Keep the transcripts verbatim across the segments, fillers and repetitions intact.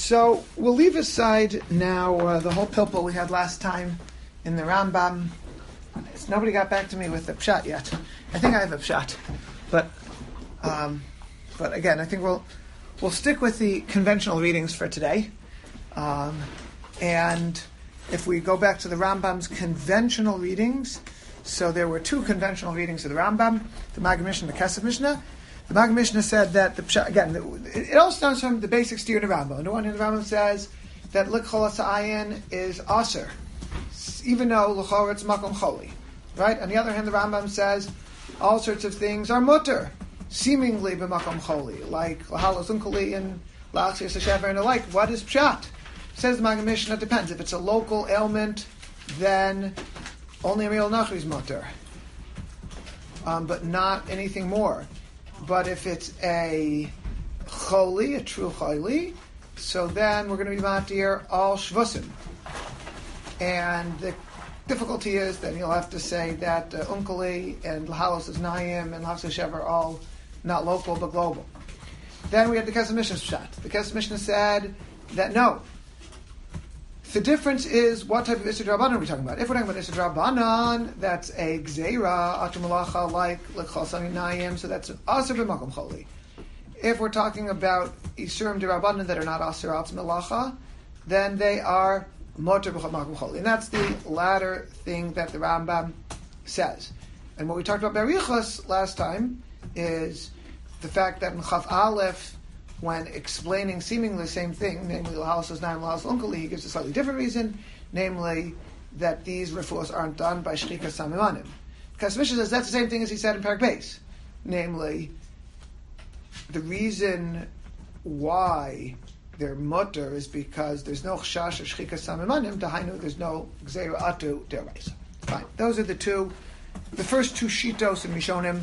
So we'll leave aside now uh, the whole pilpul we had last time in the Rambam. It's, nobody got back to me with the pshat yet. I think I have a pshat, but um, but again, I think we'll we'll stick with the conventional readings for today. Um, and if we go back to the Rambam's conventional readings, so there were two conventional readings of the Rambam, the Maggid Mishnah and the Kesef Mishnah. The Maggid Mishnah said that the pshat, again, it, it all starts from the basic steer in the Rambam. On the one hand, the Rambam says that likhol asayin is aser, even though l'chor it's makom choli, right? On the other hand, the Rambam says all sorts of things are mutter, seemingly b'makom choli, like lahalos unkoli and la'atzir sashever and the like. What is pshat? Says the Maggid Mishnah, it depends. If it's a local ailment, then only a real nachri is mutter, um, but not anything more. But if it's a choli, a true choli, so then we're going to be matir all shvusim. And the difficulty is that you'll have to say that uh, unkali and lahalos naim and lahalos shev are all not local but global. Then we have the Kesef Mishnah's pshat. The Kesef Mishnah said that no. The difference is what type of Issur D'Rabbanan are we talking about? If we're talking about Issur D'Rabbanan, that's a Gzeira, Atu Malacha, like L'chol Saminayim, so that's an Asur B'Makom Choli. If we're talking about Isurim D'Rabbanan that are not Asur Al Malacha, then they are Motor B'Makom Choli. And that's the latter thing that the Rambam says. And what we talked about Berichos last time is the fact that in Chaf Aleph, when explaining seemingly the same thing, namely Lahalos Naim, Lahalos Unkali, he gives a slightly different reason, namely that these refuahs aren't done by Shchika Samimanim. Kesef Mishnah says that's the same thing as he said in Parak Beis, namely the reason why they're mutter is because there's no Chashash or Shchika Samimanim, Dahainu, there's no Gzeira Atu Deraisa. Fine. Those are the two, the first two Shitos and Rishonim,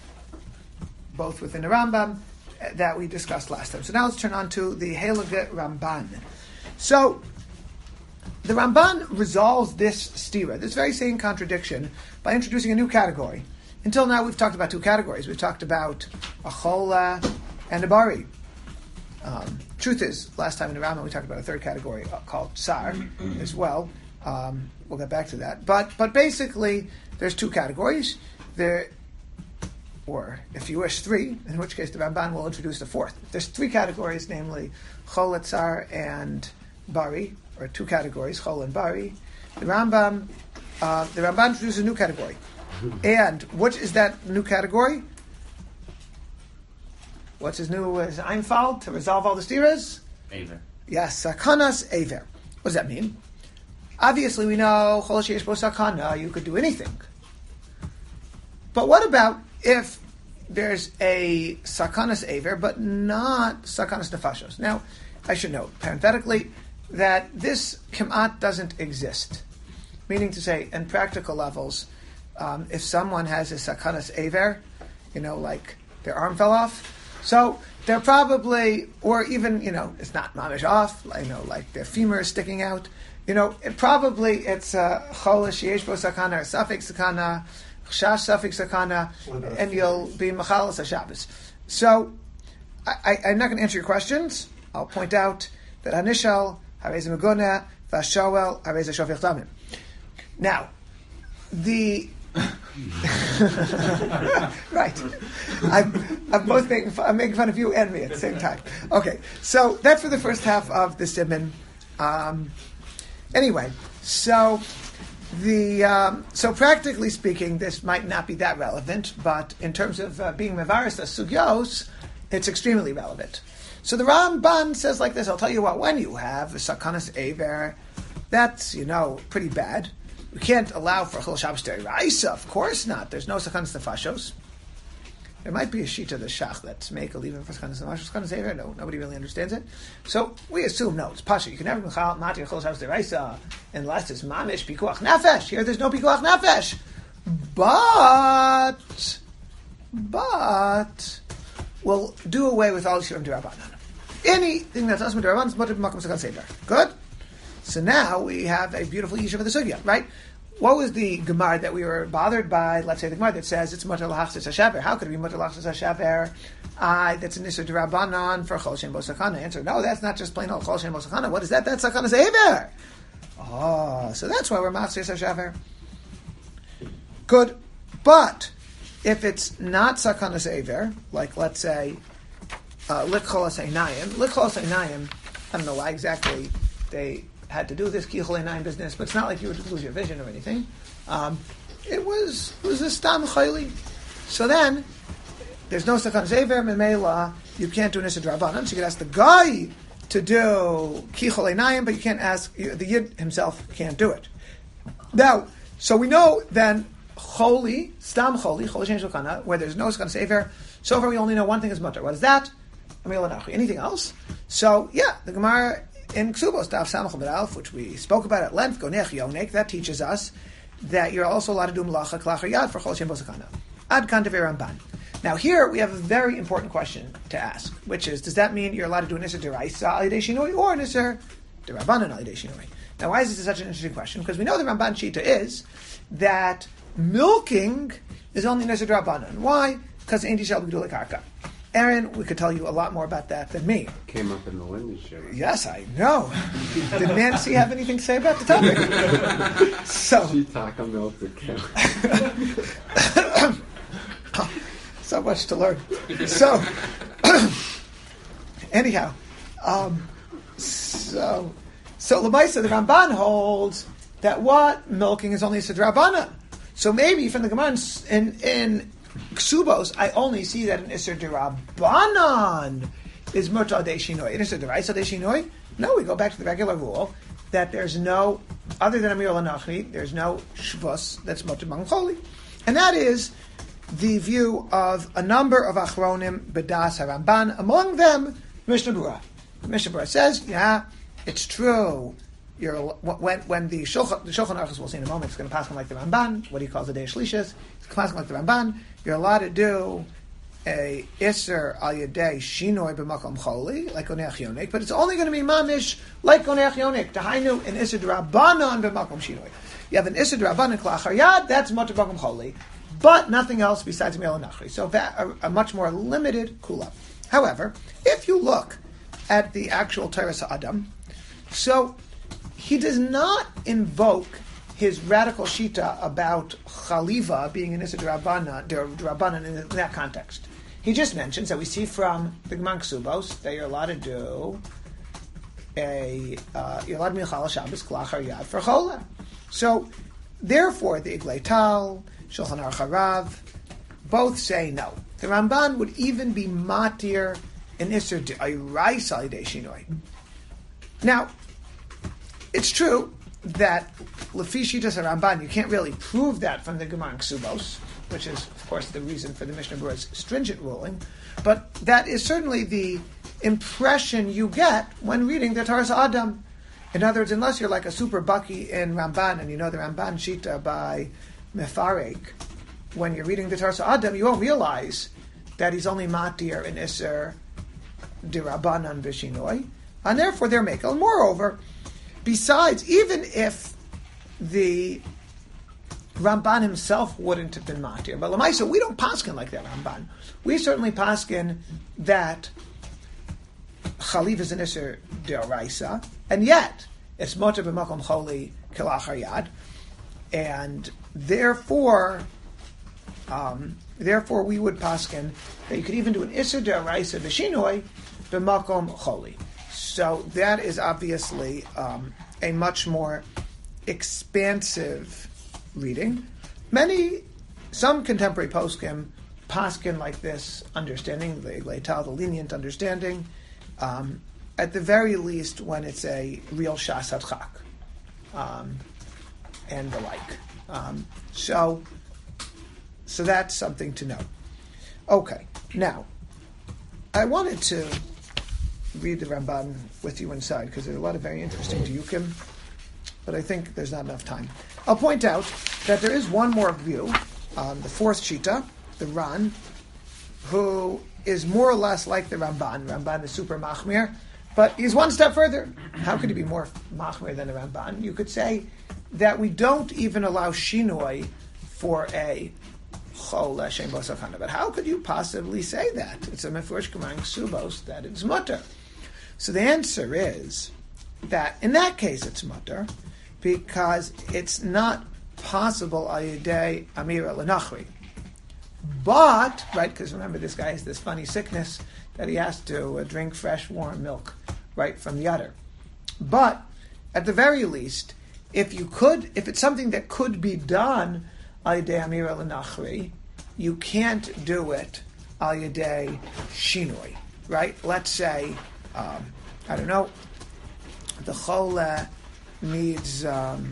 both within the Rambam, that we discussed last time. So now let's turn on to the Heilige Ramban. So the Ramban resolves this stira, this very same contradiction, by introducing a new category. Until now, we've talked about two categories. We've talked about a chola and a bari. Um, truth is, last time in the Rambam, we talked about a third category called tsar as well. Um, we'll get back to that. But but basically, there's two categories. There Or, if you wish, three, in which case the Ramban will introduce the fourth. There's three categories, namely Chol, Tsar, and Bari, or two categories, Chol and Bari. The Rambam, uh, the Ramban introduces a new category. And what is that new category? What's his new uh, Einfall to resolve all the stiras? Aver. Yes, Sakanas Aver. What does that mean? Obviously, we know Chol Sheyesh Bo Sakana, you could do anything. But what about if there's a sakanas aver, but not sakanas nefashos? Now, I should note, parenthetically, that this kimat doesn't exist. Meaning to say, in practical levels, um, if someone has a sakanas aver, you know, like their arm fell off, so they're probably, or even, you know, it's not mamish off, you know, like their femur is sticking out, you know, it probably it's a chol sheyesh bo sakana or safek sakana, Chash suffix sakana, and you'll be machalas haShabbos. So, I, I, I'm not going to answer your questions. I'll point out that Anishal, Harez Meguna, Vashoel, Harez Shofich Damim. Now, the right, I'm, I'm both making fun, I'm making fun of you and me at the same time. Okay, so that's for the first half of the Siman. Um, anyway, so. The um, so practically speaking, this might not be that relevant, but in terms of uh, being mevaris sugyos, it's extremely relevant. So the Ramban says like this. I'll tell you what. When you have a sakanas aver, that's you know pretty bad. We can't allow for chol Shabbos deraisa. Of course not. There's no sakanas nefashos. There might be a shita the shach that's make a leaving for sakanas nefashos. Sakanas aver, no, nobody really understands it. So we assume no. It's pasha. You can never mechal matir chol Shabbos deraisa unless it's mamish pikuach nefesh. Here, there's no pikuach nefesh. But but we'll do away with all shirim d'Rabbanan. Anything that's asma d'Rabbanan is mutter b'makom sakanas aver. Good. So now we have a beautiful yishuv of the sugya, right? what was the Gemara that we were bothered by? Let's say the Gemara that says it's mutter l'hachzis hashaver. How could it be mutter l'hachzis hashaver? I that's an isur d'Rabbanan for chol shem bo sakana. Answer: no, that's not just plain old chol shem bo sakana. What is that? That's sakana ze'ever. Oh, so that's why we're machzis hashaver. Good, but if it's not sakana ze'ever, like let's say likcholas einayim, likcholas einayim, I don't know why exactly they had to do this kichol einayim business, but it's not like you would lose your vision or anything. Um, it was it was a stam chayli. So then there's no sakana ze'ever memela. You can't do an isur d'Rabbanan. So you could ask the guy to do kichol einayim, but you can't ask the yid himself can't do it. Now, so we know then choli stam choli choli shein shulchana where there's no sakana ze'ever. So far we only know one thing is mutter. What is that? Anything else? So yeah, the Gemara in Ksubos Daf Samach Amud Aleph, which we spoke about at length, Gonech Yonek, that teaches us that you're also allowed to do Melacha Klachar Yad for Chol Shem Bo Sakana. Ad Kan Tevei Ramban. Now here we have a very important question to ask, which is, does that mean you're allowed to do an Isser D'Oraisa Al Yidei Shinoi or an Isser D'Rabbanan Al Yidei Shinoi? Now why is this such an interesting question? Because we know the Ramban Shita is that milking is only an Isser D'Rabbanan. Why? Because Ein Tishal B'Gedulei Karka. Aaron, we could tell you a lot more about that than me. Came up in the Lindy show. Yes, I know. Did Nancy have anything to say about the topic? so, she talked about the cow. So much to learn. So, anyhow, um, so so L'maisa, the Ramban holds that what milking is only a D'Rabbanan. So maybe from the Gemara in in Ksubos, I only see that an Isser D'Rabbanan is Mutar De Shinoi. An Isser D'Raisa De Shinoi? No, we go back to the regular rule that there's no, other than Amir L'Nachri, there's no Shvus that's Mutar B'Choli. And that is the view of a number of Achronim B'das HaRamban, among them Mishnah Berurah. Mishnah Berurah says, yeah, it's true. You're, when when the Shulchan, the Shulchan Aruch, we'll see in a moment, it's going to pass on like the Ramban, what he calls the Day Shlishas, it's going to pass on like the Ramban. You're allowed to do a Isser al Yedei Shinoi b'Makom Choli, like Oneach Yonik, but it's only going to be Mamish like Oneach Yonik, Tahainu an Isser D'Rabbanan b'Makom Shinoi. You have an Isser D'Rabbanan Klachar Yad, that's Mutar b'Makom Choli, but nothing else besides Mel Nachri. So that, a, a much more limited kula. However, if you look at the actual Torah Adam, so he does not invoke his radical shita about chaliva being an Isser D'Rabbanan in that context. He just mentions that we see from the Gemara Ksubos that you're allowed to do a uh, you're allowed to Milchal Shabbos Klachar Yad for Chola. So therefore, the Iglei Tal, Shulchan Aruch Harav, both say no. The Ramban would even be matir an Isser D'Oraisa Al Yidei Shinoi. Now, it's true that Lefi Shitas Ramban, you can't really prove that from the Gemara Ksubos, which is, of course, the reason for the Mishnah Berurah's stringent ruling, but that is certainly the impression you get when reading the Taras Adam. In other words, unless you're like a super bucky in Ramban, and you know the Ramban Shita by Mefarek, when you're reading the Taras Adam, you won't realize that he's only matir in Isser D'Rabbanan V'Shinoi, and therefore they're makel. And moreover, besides, even if the Ramban himself wouldn't have been matir, but L'maisa, we don't paskin like that Ramban. We certainly paskin that chaliv is an Isser D'Oraisa, and yet it's Mutar b'Makom Choli Klachar Yad, and therefore, um, therefore we would paskin that you could even do an Isser D'Oraisa V'Shinoi b'Makom Choli. So that is obviously um, a much more expansive reading. Many, some contemporary poskim paskin like this understanding, the Iglei Tal, the lenient understanding, um, at the very least when it's a real Shas Hadchak, um, and the like. Um, so, so that's something to know. Okay, now, I wanted to read the Ramban with you inside, because there are a lot of very interesting diukim, but I think there's not enough time. I'll point out that there is one more view, um, the fourth Shita, the Ran, who is more or less like the Ramban. Ramban is super machmir, but he's one step further. How could he be more machmir than the Ramban? You could say that we don't even allow shinoi for a chol shem bo sakana. But how could you possibly say that? It's a mefurish gemara in Ksubos that it's mutter. So the answer is that in that case it's mutter because it's not possible ayidei amira lenachri. But, right, because remember this guy has this funny sickness that he has to uh, drink fresh warm milk right from the udder. But at the very least, if you could, if it's something that could be done ayidei amira lenachri, you can't do it ayidei shinoi, right? Let's say, um, I don't know, the chole needs um,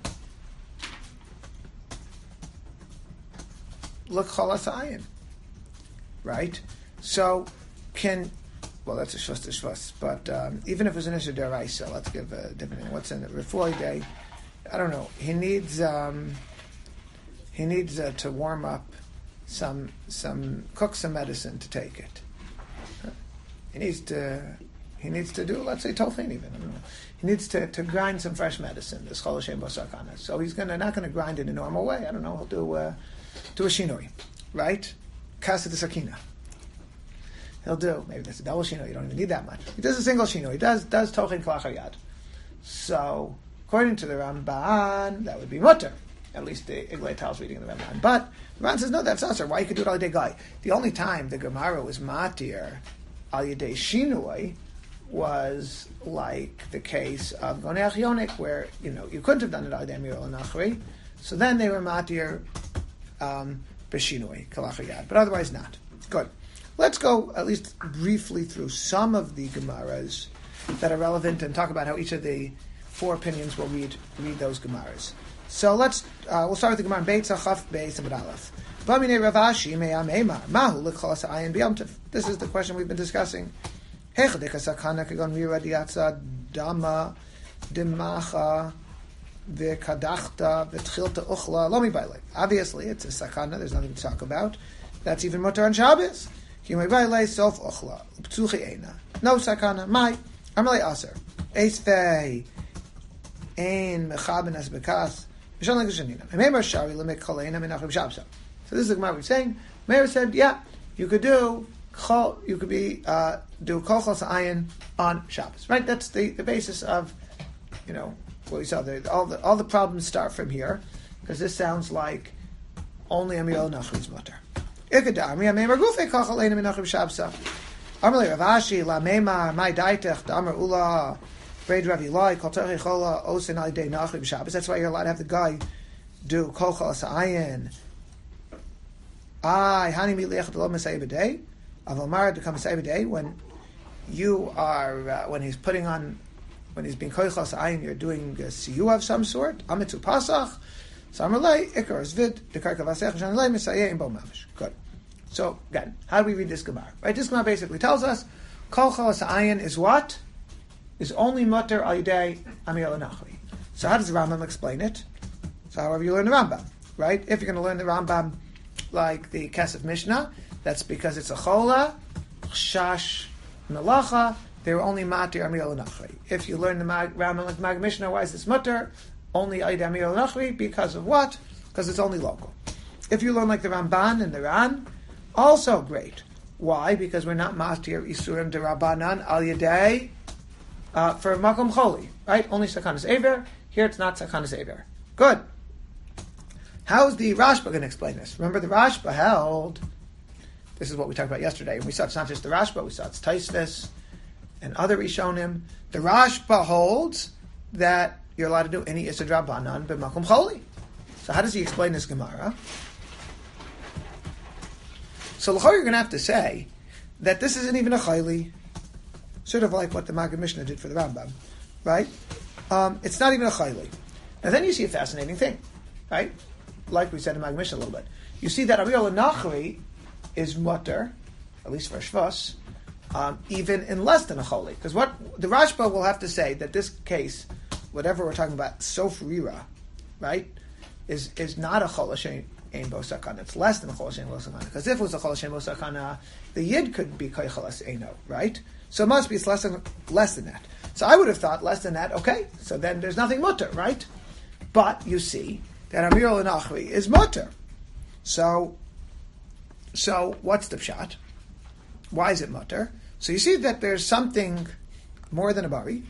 l'cholas ayin, right? So can, well, that's a shvus to shvus, but um, even if it was an issue deraisa, let's give a different name. What's in it? Refuah day, I don't know. He needs um, he needs uh, to warm up some some cook some medicine to take it. He needs to he needs to do, let's say tofin even. I don't know. He needs to, to grind some fresh medicine. This chol shem bo sakana. So he's gonna not gonna grind it in a normal way. I don't know. He'll do uh, do a shinoi, right? Kasa de sakina. He'll do maybe that's a double shinoi. You don't even need that much. He does a single shinoi. He does does tofin kalachar yad. So according to the Ramban, that would be mutter. At least the Iglay Tal's reading the Ramban. But the Ramban says no, that's usher. Why you could do it al yedei guy? The only time the Gemara was matir al yedei shinoi was like the case of Gonech Yonik, where you know you couldn't have done it al yedei amira l'nachri. So then they were matir um, b'shinoi kalachar yad, but otherwise not. Good. Let's go at least briefly through some of the Gemaras that are relevant and talk about how each of the four opinions will read read those Gemaras. So let's uh, we'll start with the Gemara Beitza Chaf Beis and Aleph. B'minei Ravashi me'am Eimar Mahu l'cholas ayin b'yomtiv. This is the question we've been discussing. Hechadika sakana kagon mira diatza dama dimacha v'kadachta v'tchilta uchla lomi baile. Obviously, it's a sakana. There's nothing to talk about. That's even mutar on Shabbos. Kimei baile sof uchla uptzuchi eina. No sakana. Mai amalei aser eisvei ein mechaben as bekas. So this is the Gemara we're saying. Meir said, yeah, you could do you could be uh, do kol chos ayin on Shabbos, right? That's the, the basis of, you know, what we saw there. All the all the problems start from here because this sounds like only amiyol nachri's mutter. Ikadar mi ameimar gufei kol chol ayin minachrim Shabbos. Amalei Ravashi la meimar my daitech damar ula. That's why you're allowed to have the guy do kol cholas ayin. I hani mi liach lo mesay b'day. Avomar to come mesay b'day when you are uh, when he's putting on when he's being kol cholas ayin. You're doing a siyu of some sort. Amitzu pasach. Samarlei ikar zvid dekar kavasech shanlei mesayeh in bo mamish. Good. So again, how do we read this Gemara? Right, this Gemara basically tells us kol cholas ayin is what? Is only mutter al yedei amir l'nachri. So how does the Rambam explain it? So however you learn the Rambam, right? If you're going to learn the Rambam like the Kesef Mishnah, that's because it's a chola, chash, melacha, they were only matir amir l'nachri. If you learn the Rambam like the Mag Mishnah, why is this mutter? Only al yedei amir l'nachri, because of what? Because it's only local. If you learn like the Ramban and the Ran, also great. Why? Because we're not matir isurim de Rabbanan al yedei Uh, for makom choli, right? Only sakanas aver. Here it's not sakanas aver. Good. How is the Rashba going to explain this? Remember, the Rashba held. This is what we talked about yesterday, and we saw it's not just the Rashba. We saw it's Taisvis and other Rishonim. The Rashba holds that you're allowed to do any Issa Drabanan b'makom choli. So how does he explain this Gemara? So l'chor you're going to have to say that this isn't even a chayli. Sort of like what the Maggid Mishnah did for the Rambam, right? Um, it's not even a chayli. Now then you see a fascinating thing, right? Like we said in Maggid Mishnah a little bit. You see that Amir l'nachri is mutter, at least for Shvus, um, even in less than a chayli. Because what the Rashba will have to say that this case, whatever we're talking about, sofrira, right, is is not a chol hashem ein bo sakana. It's less than a chol hashem bo sakana. Because if it was a chol hashem bo sakana, the yid could be koichalas eino, right? So it must be it's less than less than that. So I would have thought less than that. Okay, so then there's nothing mutter, right? But you see that Amir L'Nachri is mutter. So, so what's the pshat? Why is it mutter? So you see that there's something more than a bari,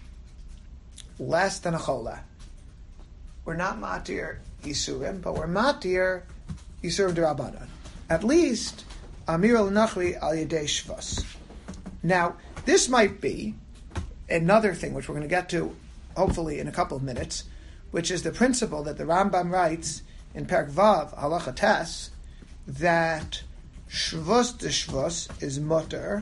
less than a chola. We're not matir Yisurim, but we're matir Yisurim d'Rabbanan. At least, Amir al-Nachri al Yedei Shvus. Now, this might be another thing which we're going to get to, hopefully, in a couple of minutes, which is the principle that the Rambam writes in Perek Vav, Halacha Tes, that Shvus de Shvus is mutter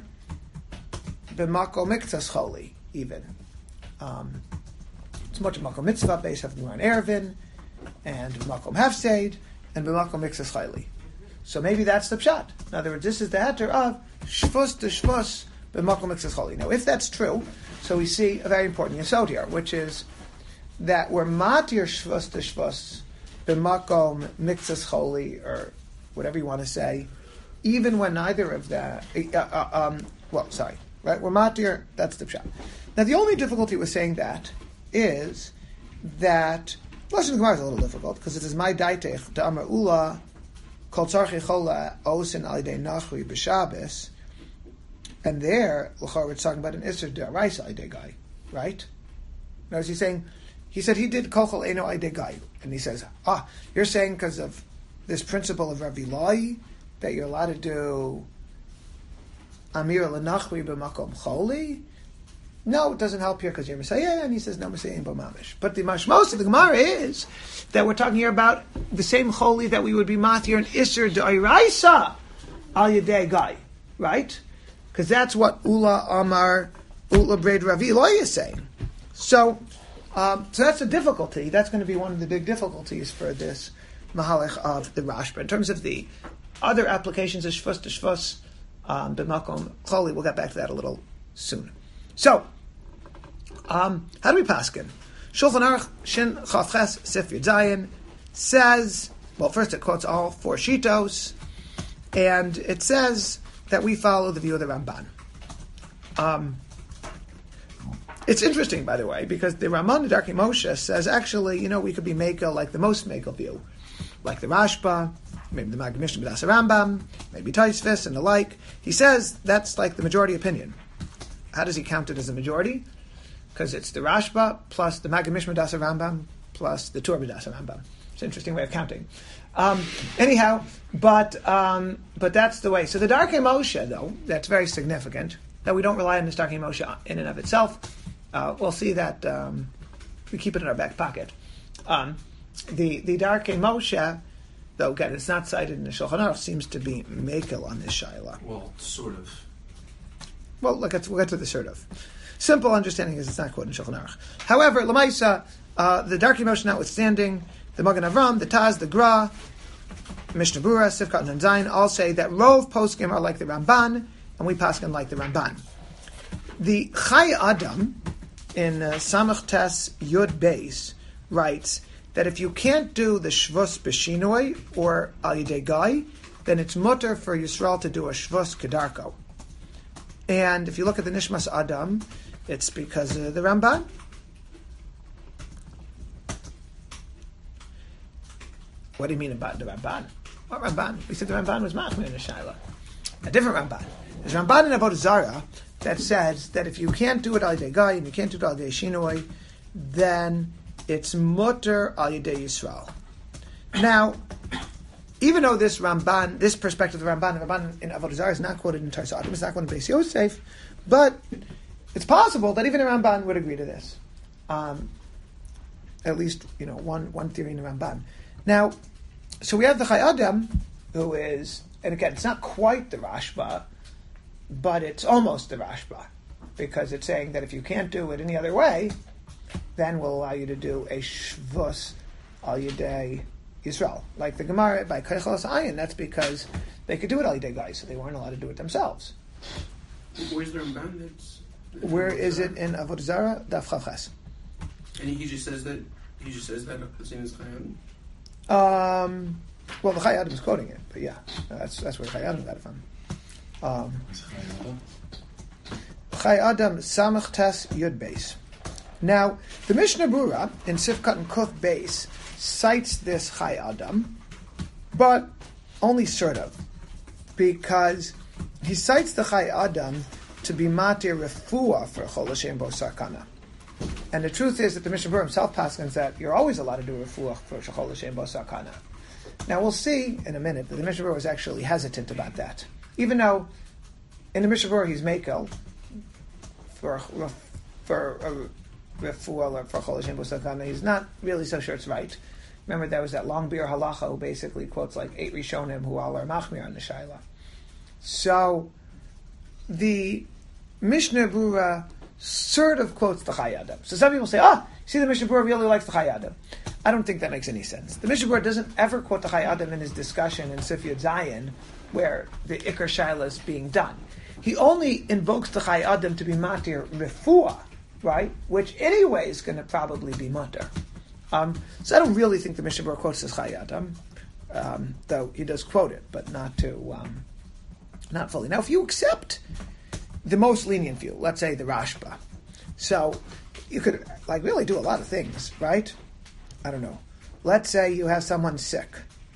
b'makom miktas choli, even. Um, it's mutter b'makom mitzvah, based on Gemara Erevin, and b'makom hefseid, and b'makom miktas choli. So maybe that's the pshat. In other words, this is the heter of Shvus de Shvus b'makom miktas choli. Now, if that's true, so we see a very important yesod here, which is that we're matir Shvus de Shvus b'makom miktas choli, or whatever you want to say, even when neither of that, uh, uh, um, well, sorry, right? We're matir, that's the pshat. Now, the only difficulty with saying that is that, Lashon Gemara is a little difficult, because it is my daitech, to Amar Ula, Kol Tzarchi Chola, Osin Alidei Nachri B'Shabbos, and there, L'chor, it's talking about an Isser D'Araisa Alidei Guy, right? Now, is he saying, he said he did Kol Chol Eino Alidei Guy, and he says, ah, you're saying because of this principle of Rav Ilai, that you're allowed to do Amir L'Nachri B'Makom Choli? No, it doesn't help here because you're Messiah, and he says no Messiah Bo Mamish. But the mashmos of the Gemara is that we're talking here about the same Choli that we would be matir and Isser D'Oraisa Al Yedei Guy, right? Because that's what Ula Amar Ula Braid Rav Ilai is saying. So, um, so that's a difficulty. That's going to be one of the big difficulties for this Mahalech of the Rashba. In terms of the other applications of Shvus to Shvus, um, B'makom Choli, we'll get back to that a little soon. So, um, how do we paskin? Shulchan Aruch Shin Chaf Ches Sif Yud Zayin says, well, first it quotes all four shitos, and it says that we follow the view of the Ramban. Um, it's interesting, by the way, because the Ramban Darkei Moshe says, actually, you know, we could be Mekel like the most Mekel view, like the Rashba, maybe the Maggid Mishnah B'das Rambam, maybe Tosfos and the like. He says that's like the majority opinion. How does he count it as a majority? Because it's the Rashba plus the Maggid Mishnah B'das Rambam plus the Tur B'das Rambam. It's an interesting way of counting. Um, anyhow, but um, but that's the way. So the Darkei Moshe, though, that's very significant, that we don't rely on this Darkei Moshe in and of itself. Uh, we'll see that um, we keep it in our back pocket. Um, the the Darkei Moshe, though, again, it's not cited in the Shulchan Aruch, seems to be mekel on this shaila. Well, sort of. Well, look, we'll get to the sort of. Simple understanding is it's not quoted in Shulchan Aruch. However, Lamaisa, uh, the Darkei Moshe notwithstanding, the Magen Avram, the Taz, the Gra, Mishnah Berurah, Sifkat and Zayin all say that Rov poskim are like the Ramban, and we paskin like the Ramban. The Chai Adam in uh, Samach Tes Yud Beis writes that if you can't do the Shvus B'Shinoi or Al Yedei Gai, then it's mutter for Yisrael to do a Shvus Kedarko. And if you look at the Nishmas Adam, it's because of the Ramban. What do you mean about the Ramban? What Ramban? We said the Ramban was Machmir in the Shaila. A different Ramban. There's Ramban in Avodah Zarah that says that if you can't do it Al Yedei Gai and you can't do it Al Yedei Shinoi, then it's mutter Al Yedei Yisrael. Now, even though this Ramban, this perspective of the Ramban, the Ramban in Avodah Zarah is not quoted in Tarsat, it's not quoted in Beis Yosef, but it's possible that even a Ramban would agree to this. Um, at least, you know, one one theory in the Ramban. Now, so we have the Chai Adam, who is, and again, it's not quite the Rashba, but it's almost the Rashba, because it's saying that if you can't do it any other way, then we'll allow you to do a Shvus Al Yedei Yisrael. Like the Gemara by Keichelas Ayin, that's because they could do it Al Yedei Gai, so they weren't allowed to do it themselves. Where's the Ramban? That's, Where is it in Avodah Zarah? Daf Chav Ches. And he just says that, he just says that the same as Chayim? Um, well, the Chai Adam is quoting it, but yeah, that's that's where Chai Adam got it from. Um, Chai Adam Samach Tes Yud Beis. Now, the Mishnah Berurah in Sifkat and Kuf Beis cites this Chai Adam, but only sort of, because he cites the Chai Adam to be matir refuah for Chol Hashem Bo Sakana. And the truth is that the Mishnah Berurah himself paskins that you're always allowed to do refuah for Chol Hashem Bo Sakana. Now we'll see in a minute that the Mishnah Berurah was actually hesitant about that, even though in the Mishnah Berurah he's makel for for a refuah or for Chol Hashem Bo Sakana. He's not really so sure it's right. Remember, there was that long beer halacha who basically quotes like eight Rishonim who all are machmir on the shaila. So the Mishnah Berurah sort of quotes the Chai Adam. So some people say, ah, see, the Mishnah Berurah really likes the Chai Adam. I don't think that makes any sense. The Mishnah Berurah doesn't ever quote the Chai Adam in his discussion in Sif Yud Zayin, where the Iker Shaila is being done. He only invokes the Chai Adam to be matir refuah, right? Which anyway is going to probably be matir. Um, so I don't really think the Mishnah Berurah quotes this Chai Adam, um, though he does quote it, but not to, um, not fully. Now, if you accept the most lenient view, let's say the Rashba, so you could like really do a lot of things, right? I don't know. Let's say you have someone sick,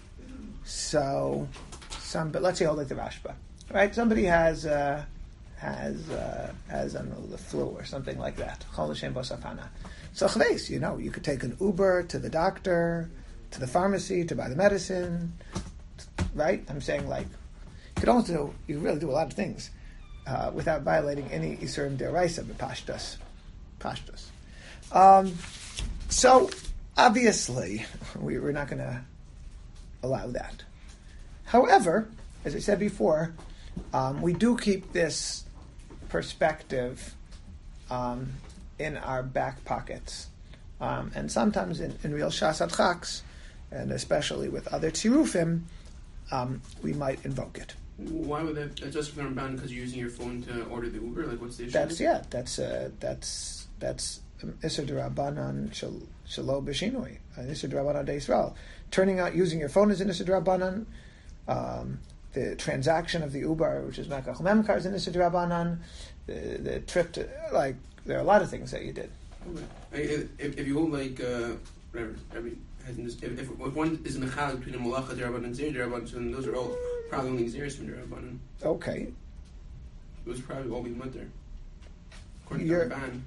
so some, but let's say, oh, like the Rashba, right? Somebody has uh, has uh, has I don't know, the flu or something like that. Chol Hashem Bo Sakana. So chves, you know, you could take an Uber to the doctor, to the pharmacy to buy the medicine, right? I'm saying like you could also do, you could really do a lot of things uh, without violating any Isurim Deraisa b'Pashtus. Pashtus. Um, so obviously we, we're not going to allow that. However, as I said before, um, we do keep this perspective um, in our back pockets, um, and sometimes in, in real Shas Adchaks, and especially with other tzirufim, um, we might invoke it. Why would that? That's just from Ramban because you're using your phone to order the Uber. Like, what's the issue? That's yeah. That's uh, that's that's Isser D'Rabbanan Shelo B'Shinui. Isser D'Rabbanan D'Yisrael. Turning out using your phone is an Isser D'Rabbanan. Um, the transaction of the Uber, which is Makach Memkar, is an Isser D'Rabbanan. The the trip to like. There are a lot of things that you did. Okay. If, if you hold like uh, whatever, every if, if, if one is mechal between a malacha derabanan and zir derabanan, so then those are all probably only zirs from derabanan. Okay. Those probably all be mutter. According You're, to Ramban.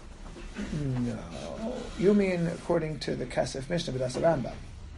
No, you mean according to the Kesef Mishnah, but that's the Rambam.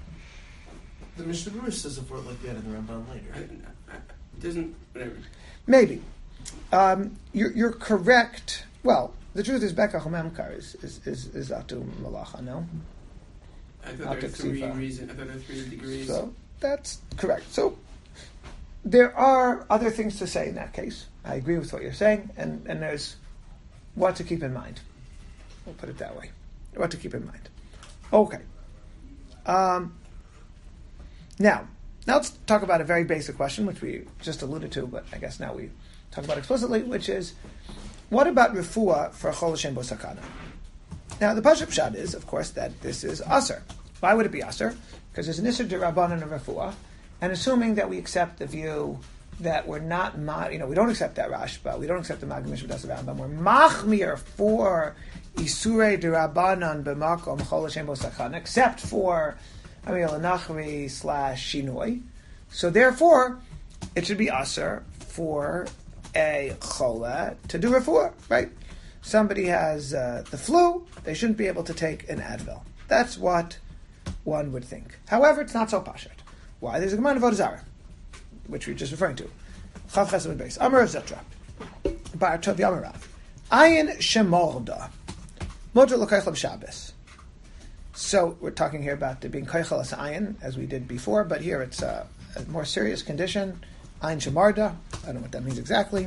The Mishnah Berurah says a word like that in the Rambam later. I, I, it doesn't whatever. Maybe um, you're, you're correct. Well. The truth is, Bekach Memkar is is is, is Atu Malacha, no? I thought there were three reasons. I thought there were three degrees. So that's correct. So there are other things to say in that case. I agree with what you're saying, and, and there's what to keep in mind. We'll put it that way. What to keep in mind. Okay. Um, now, now let's talk about a very basic question, which we just alluded to, but I guess now we talk about explicitly, which is, what about refuah for Chol Hashem Bo Sakana? Now, the Pashup Pshat is, of course, that this is Aser. Why would it be Aser? Because there's an Isser D'Rabbanan of refuah, and assuming that we accept the view that we're not, ma- you know, we don't accept that Rashba, we don't accept the Maggid Mishnah B'das Rambam, we're machmir for Isurei D'Rabbanan b'makom Chol Hashem Bo Sakana, except for Amil Nachri slash Shinoi. So therefore, it should be Aser for a chola to do refuah, right? Somebody has uh, the flu, they shouldn't be able to take an Advil. That's what one would think. However, it's not so pashat. Why? There's a Gemara in Avodah Zarah, which we're just referring to. Chav Chesed Beis. Amar Zetra. Bar Tov Yamarav. Ayin Shemorda. Modra L'Kaychel Shabbos. So we're talking here about being Kaychel as ayin, as we did before, but here it's a, a more serious condition. Ayin Shemarda. I don't know what that means exactly.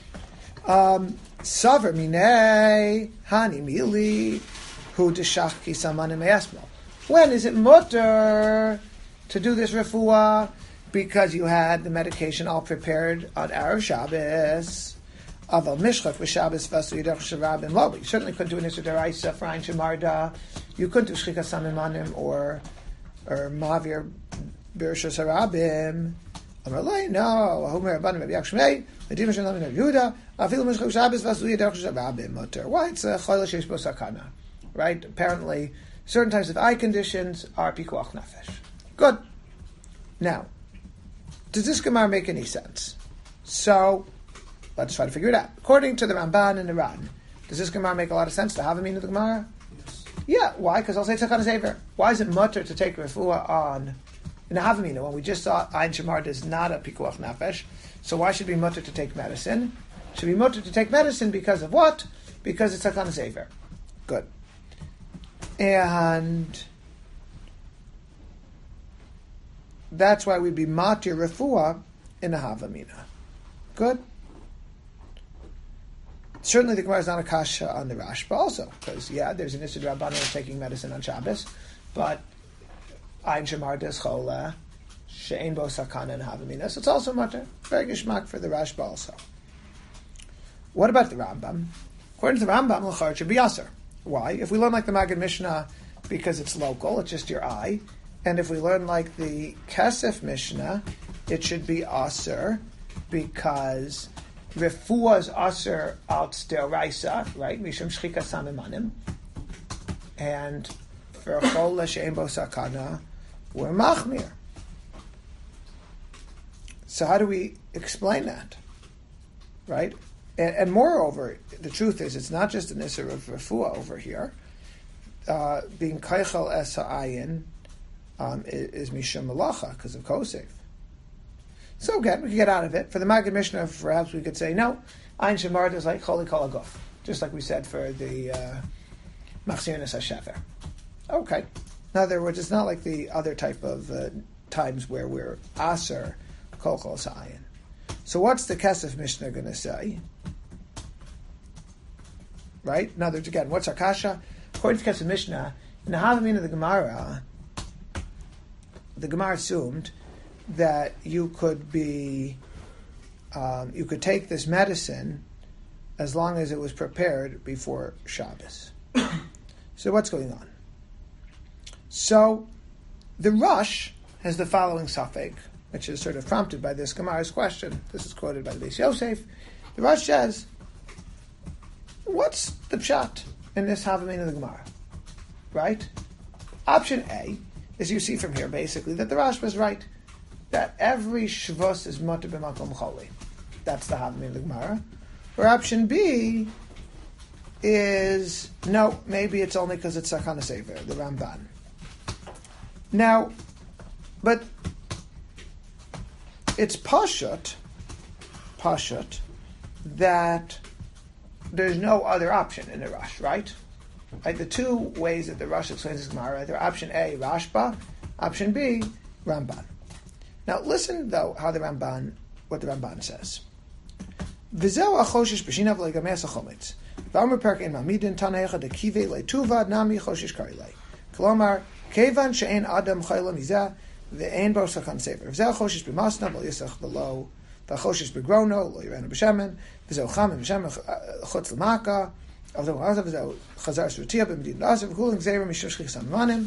Um, Saver minei hani mili hu deshachki samanim me'esmo. When is it mutter to do this refuah because you had the medication all prepared on Erev Shabbos? Aval mishchach v'Shabbos v'asu yidach shavab and lo. You certainly couldn't do an Isser D'Oraisa for Ayin Shemarda. You couldn't do shchika samimanim or or mavir birshas harabim. Amalei, no. Homer Rabbanim Rabbi Yakshmei, the Dimah Shalom Rabbi Yehuda, Afilu Mishchav Shabbos V'Asu Yidach Shavabim Mutter. Why? It's a Chol Sheish Bo Sakana, right? Apparently, certain types of eye conditions are pikuach nefesh. Good. Now, does this Gemara make any sense? So, let's try to figure it out. According to the Ramban and the Ran, does this Gemara make a lot of sense to have a meaning of the Gemara? Yes. Yeah, why? Because I'll say tzachana sever. Why is it mutter to take refuah on in a havamina when we just saw Ayin Shemard is not a pikuach nefesh? So why should it be mutter to take medicine? It should be mutter to take medicine because of what? Because it's tzachana sever. Good. And that's why we'd be matir refuah in a havamina. Good. Certainly the Gemara is not a kasha on the Rashba also, because, yeah, there's an Issur D'Rabbanan of taking medicine on Shabbos, but Ayin Shemar des Chola, She'ein Bo Sakana and Havamina, so it's also mutter. Very gishmak for the Rashba also. What about the Rambam? According to the Rambam, l'char it should be aser. Why? If we learn like the Maggid Mishnah, because it's local, it's just your eye, and if we learn like the Kesef Mishnah, it should be aser, because refuah is aser out deoraisa, right? Mishum shchika samimanim. And for chol she'ein bo sakana, we're machmir. So how do we explain that? Right? And, and moreover, the truth is, it's not just an issur of refuah over here. Uh, being kaichel es ha'ayin um, is, is mishum malacha, because of kosef. So again, we can get out of it. For the Maggid Mishnah, perhaps we could say, no, Ayin Shemard is like Choli Kol HaGuf, just like we said for the Machzirnas uh, HaShever. Okay. In other words, it's not like the other type of uh, times where we're Aser Kol Kol Sa'ayin. So what's the Kesef Mishnah going to say? Right? In other words, again, what's our Kasha? According to Kesef Mishnah, in the Havamina of the Gemara, the Gemara assumed that you could be, um, you could take this medicine as long as it was prepared before Shabbos. So what's going on? So the Rush has the following suffix, which is sort of prompted by this Gemara's question. This is quoted by the Beis Yosef. The Rush says, what's the pshat in this Havamina of the Gemara? Right? Option A is, you see from here basically that the Rush was right, that every shvus is mutter b'makom choli. That's the Havamina of the Gemara. Or option B is, no, maybe it's only because it's Sakana Sever, the Ramban. Now, but it's pashut, pashut, that there's no other option in the Rush, right? Right? The two ways that the Rush explains this Gemara, either option A, Rashba, option B, Ramban. Now listen, though, how the Ramban, what the Ramban says. V'zeu achoshish b'shinav le'gameas achometz. V'amr perk in mamidin tanecha dekive le'tuvad nami choshish karilei. Kolomar, kevan she'en adam chayla mizah ve'en bo sakan sever. V'zeu achoshish b'masna v'lo yisach below v'achoshish b'grono lo yirenu b'shemen v'zeu chamen b'shemen chutz l'maka v'zeu chazav v'zeu chazar s'rutia b'medin l'asar v'kuling zera mishushchich samimanim.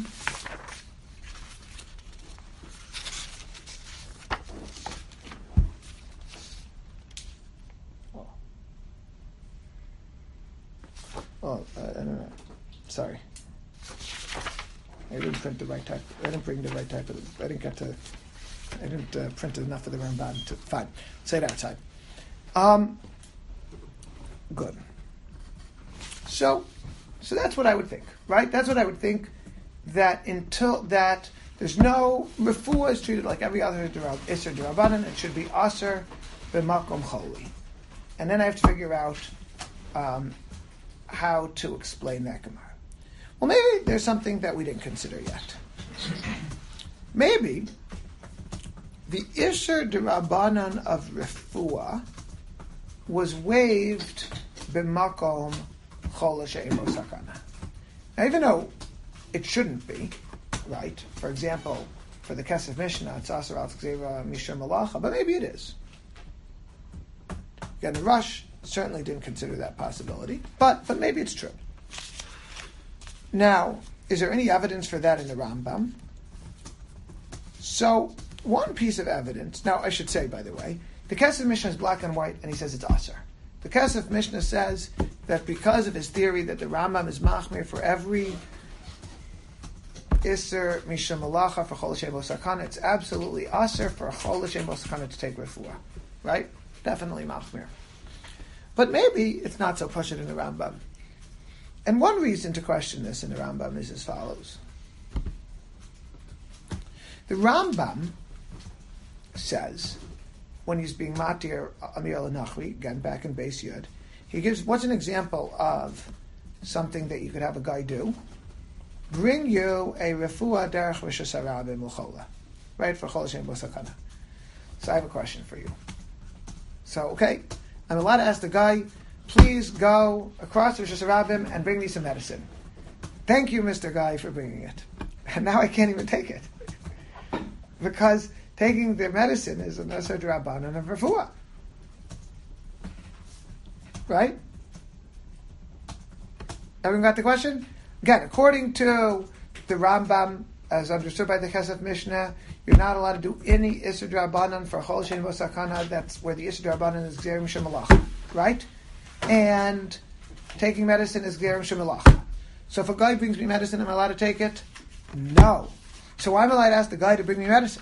Oh, uh, I don't know. Sorry. I didn't print the right type. I didn't bring the right type of. I didn't get to. I didn't uh, print enough of the Ramban to. Fine. Say it outside. Um. Good. So, so that's what I would think, right? That's what I would think. That until that, there's no refuah is treated like every other Issur D'Rabbanan. It should be aser b'makom choli, and then I have to figure out. Um, how to explain that Gemara. Well, maybe there's something that we didn't consider yet. Maybe the Issur D'Rabbanan of Refuah was waived b'makom chol she'ein bo sakana. Now, even though it shouldn't be, right? For example, for the Kesef Mishnah, it's aser al tzeva mishum malacha, but maybe it is. Again, the Rush certainly didn't consider that possibility, but but maybe it's true. Now, is there any evidence for that in the Rambam? So, one piece of evidence, now I should say, by the way, the Kesef Mishnah is black and white, and he says it's Aser. The Kesef Mishnah says that because of his theory that the Rambam is Machmir for every Isser Misham Malacha for Chol Hashem Sakana. It's absolutely Aser for Chol Hashem Sakana to take refuah. Right? Definitely Machmir. But maybe it's not so pashut in the Rambam. And one reason to question this in the Rambam is as follows. The Rambam says, when he's being matir Amir al-Nachri, again back in Beis Yud, he gives, what's an example of something that you could have a guy do? Bring you a refuah derech rishus harabim l'chola, right, for chol Hashem b'sakana. So I have a question for you. So, okay, I'm allowed to ask the guy, please go across rishus harabim and bring me some medicine. Thank you, Mister Guy, for bringing it. And now I can't even take it. Because taking the medicine is a Nesar D'Rabbanan of refuah. Right? Everyone got the question? Again, according to the Rambam, as understood by the Kesef Mishnah, you're not allowed to do any Isser D'Rabbanan for Chol Shein Bo Sakana. That's where the Isser D'Rabbanan is Gzerim Shem Malacha. Right? And taking medicine is Gzerim Shem Malacha. So if a guy brings me medicine, am I allowed to take it? No. So why am I allowed to ask the guy to bring me medicine?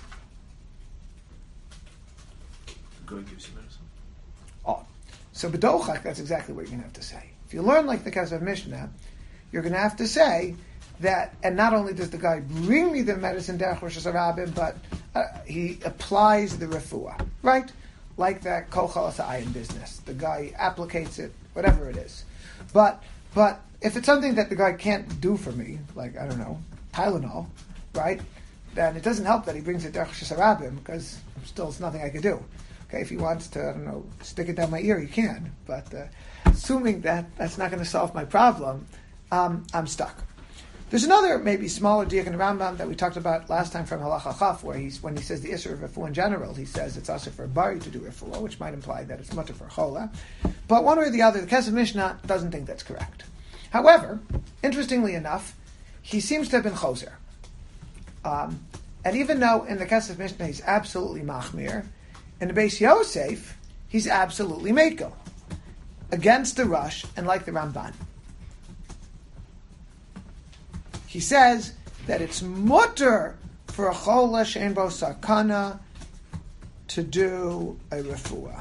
The guy gives you medicine. Oh. So B'dochak, that's exactly what you're going to have to say. If you learn like the Kesef Mishnah, you're going to have to say that, and not only does the guy bring me the medicine derech rishus harabim, but uh, he applies the refuah, right? Like that kol chalas ha'ayin business. The guy applicates it, whatever it is. But but if it's something that the guy can't do for me, like, I don't know, Tylenol, right? Then it doesn't help that he brings it derech rishus harabim, because still it's nothing I could do. Okay, if he wants to, I don't know, stick it down my ear, he can. But uh, assuming that that's not going to solve my problem, um, I'm stuck. There's another, maybe smaller diak in the Rambam that we talked about last time from Halacha Chaf, where he's when he says the Isser of refuah in general, he says it's also for a bari to do refuah, which might imply that it's mutter for chola. But one way or the other, the Kesef Mishnah doesn't think that's correct. However, interestingly enough, he seems to have been choser. Um, and even though in the Kesef Mishnah he's absolutely machmir, in the Beis Yosef, he's absolutely mekel, against the Rush and like the Ramban. He says that it's mutter for a chola she'en bo sakana to do a refuah.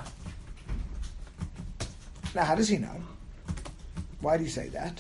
Now, how does he know? Why do you say that?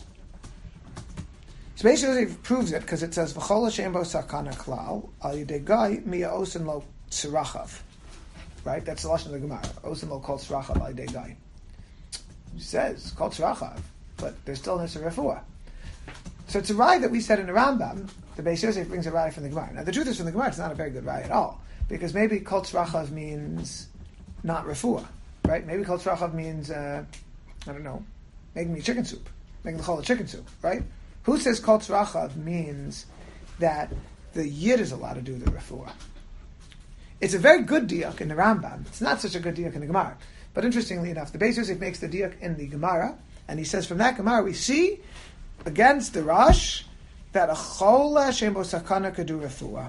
So basically, he proves it because it says v'chola she'en bo sakana klal al yidei guy miya osen lo tzirachav. Right? That's the lashon of the Gemara. Osen lo kol tzirachav al yidei guy. He says kol tzirachav, but there's still an Isser refuah. So it's a raya that we said in the Rambam. The Beis Yosef brings a raya from the Gemara. Now the truth is, from the Gemara, it's not a very good raya at all, because maybe kol tzrachav means not refuah, right? Maybe kol tzrachav means uh, I don't know, making me chicken soup, making the chol of chicken soup, right? Who says kol tzrachav means that the yid is allowed to do the refuah? It's a very good diak in the Rambam. It's not such a good diak in the Gemara. But interestingly enough, the Beis Yosef makes the diak in the Gemara, and he says from that Gemara we see against the Rush that a chola she'en bo sakana could do refuah.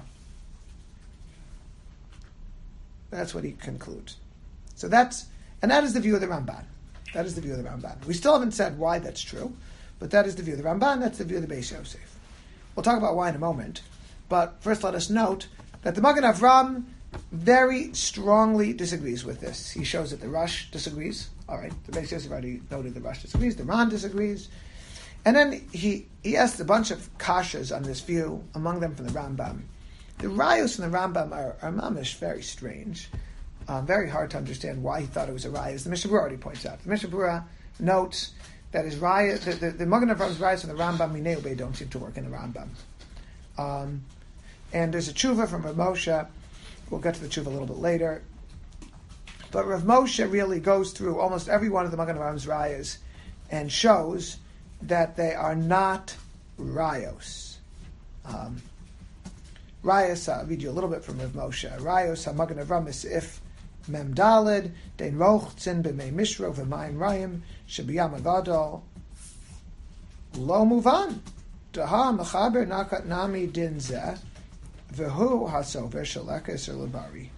That's what he concludes. So that's, and that is the view of the Ramban. That is the view of the Ramban. We still haven't said why that's true, but that is the view of the Ramban, that's the view of the Beis Yosef. We'll talk about why in a moment, but first let us note that the Magen Avram very strongly disagrees with this. He shows that the Rush disagrees. All right, the Beis Yosef already noted the Rush disagrees, the Ran disagrees. And then he, he asked a bunch of kashas on this view, among them from the Rambam. The rayos from the Rambam are, are mamish very strange, uh, very hard to understand why he thought it was a raya, as the Mishnah Berurah already points out. The Mishnah Berurah notes that his raya, the, the, the Magen Avram's rayos from the Rambam, Minei Ubei, don't seem to work in the Rambam. Um, and there's a tshuva from Rav Moshe. We'll get to the tshuva a little bit later. But Rav Moshe really goes through almost every one of the Magen Avram's rayos and shows that they are not rayos. Um, rayos, I'll read you a little bit from Rav Moshe. Rayos ha-Magen Avram is if mem dalid, dein rochtzin b'mei mishro v'mayim rayim, shebiyam agadol, lo muvan. Daha mechaber nakat nami din zeh, v'hu hasover shaleka iser lebari.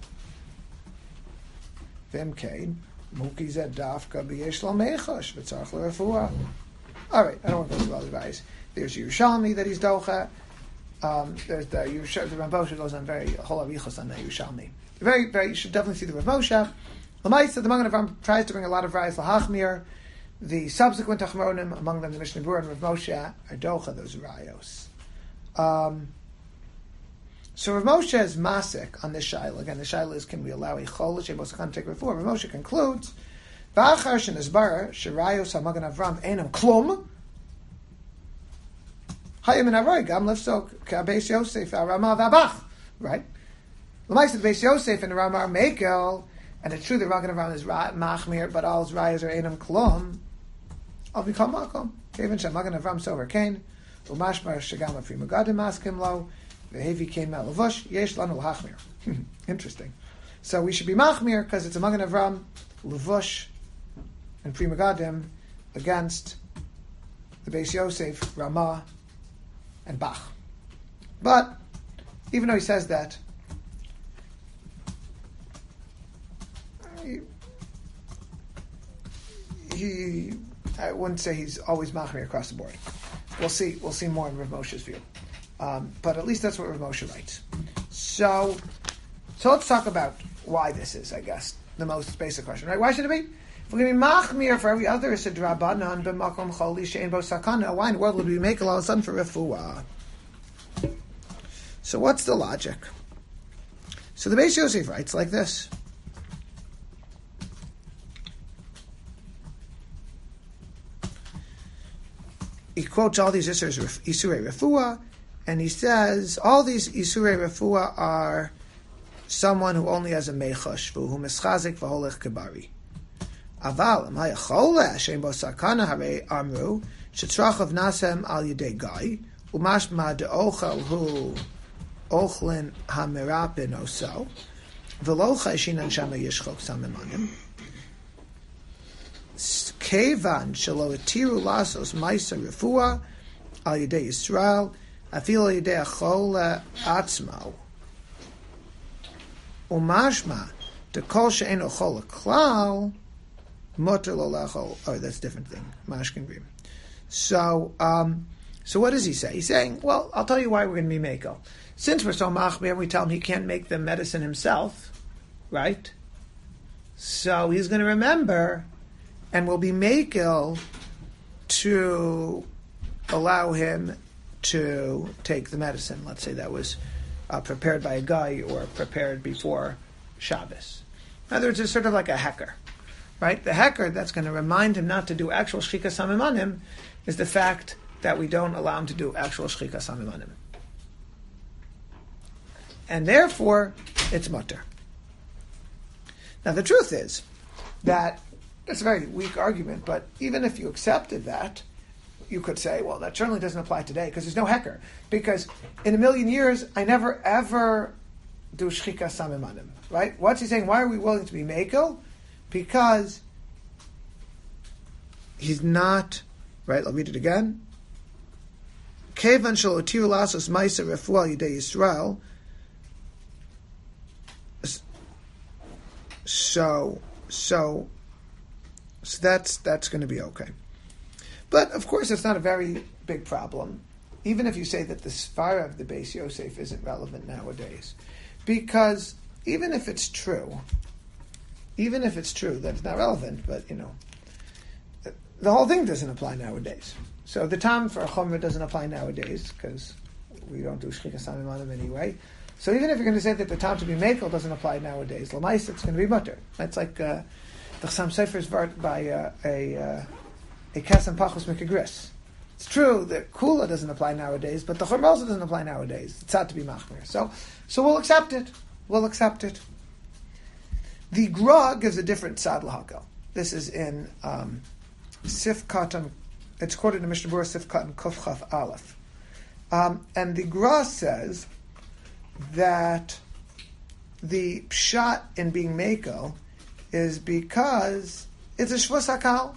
V'imkein, muki zeh dafka b'yesh lo mechosh, v'tzarech l'refuah. All right, I don't want to go through all the guys. There's Yerushalmi that he's docha. Um, there's the Yerusha, the Rav Moshe goes on very whole arichos on the Yerushalmi. Very, very. You should definitely see the Rav Moshe. L'maisa, the Magen Avram tries to bring a lot of rayos lahachmir. The subsequent Achronim, among them the Mishnah Berurah and Rav Moshe, are docha those rayos. Um, so Rav Moshe is masik on this shaila. Again, the shaila is, can we allow a chol shebos can take before? Rav Moshe concludes, v'achar shenizbara sherayos ha'Magen Avram einam klum. Hayim and Aroy gam lefsok k'abeis Yosef ha'Rama v'abach. Right. L'maisa the Beis Yosef and the Rama are mekel, and it's true that Magen Avram is machmir, but all his rayos are einam klum. I'll become makom. Kevin shem Magen Avram sover kain. Umashmar shagam afri magadim askim lo. Vehevi came out lavush yesh lanu hachmir. Interesting. So we should be machmir because it's a Magen Avram, lavush, and pri magadim against the Beis Yosef, Ramah, and Bach. But even though he says that, he, he I wouldn't say he's always machmir across the board. We'll see. We'll see more in Rav Moshe's view, um, but at least that's what Rav Moshe writes. So, so let's talk about why this is. I guess the most basic question, right? Why should it be? If we're going to be machmir for every other issue, drabanan b'makom choli she'en bo sakana, why in the world would we make all of a sudden for refuah? So, what's the logic? So the Beis Yosef writes like this. He quotes all these Isurei Refuah, and he says all these Isurei Refuah are someone who only has a mechosh, who mischazik v'holech kibari. Aval, am hayachole Hashem bo sakana harei amru shetzrachav nasem al yedei gai umashma deochel hu ochlin hamerapin oso v'lo chayshinan shama yishchok samemanim. Kevan shelo etiru lasos ma'isa refuah al yedei Yisrael afil al yedei achol atzmo umashma dekol she'eno chol klal motor lo lachol. Oh, that's a different thing. Mashkin grim. So, um, so what does he say? He's saying, well, I'll tell you why we're going to be meko. Since we're so machmir, we tell him he can't make the medicine himself, right? So he's going to remember. And will be makel to allow him to take the medicine. Let's say that was uh, prepared by a guy or prepared before Shabbos. In other words, it's sort of like a hecker, right? The hecker that's going to remind him not to do actual shchika samimanim is the fact that we don't allow him to do actual shchika samimanim. And therefore, it's mutter. Now, the truth is that it's a very weak argument, but even if you accepted that, you could say, well, that certainly doesn't apply today because there's no hecker. Because in a million years, I never ever do shchika samimanim, right? What's he saying? Why are we willing to be mekel? Because he's not, right? I'll read it again. Kevan shelo etiru lasos ma'isa refuah yedei Yisrael. So, so, So that's that's going to be okay. But, of course, it's not a very big problem, even if you say that the Sfara of the Beis Yosef isn't relevant nowadays. Because even if it's true, even if it's true that it's not relevant, but, you know, the whole thing doesn't apply nowadays. So the time for a Chumrah doesn't apply nowadays, because we don't do Shchika Samimanim anyway. So even if you're going to say that the time to be Mekel doesn't apply nowadays, Lamais, it's going to be mutter. That's like... Uh, The Chassam Sofer is vart by uh, a uh, a Kasam Pachos Mikagris. It's true that Kula doesn't apply nowadays, but the Chumrah also doesn't apply nowadays. It's had to be Machmir. So, so we'll accept it. We'll accept it. The Gra gives a different Sad L'Hakel. This is in um, Sif Katan. It's quoted in Mishnah Berurah Sif Katan Kuf Chaf Aleph. Um, and the Gra says that the pshat in being Mekel is because it's a shvus hakal.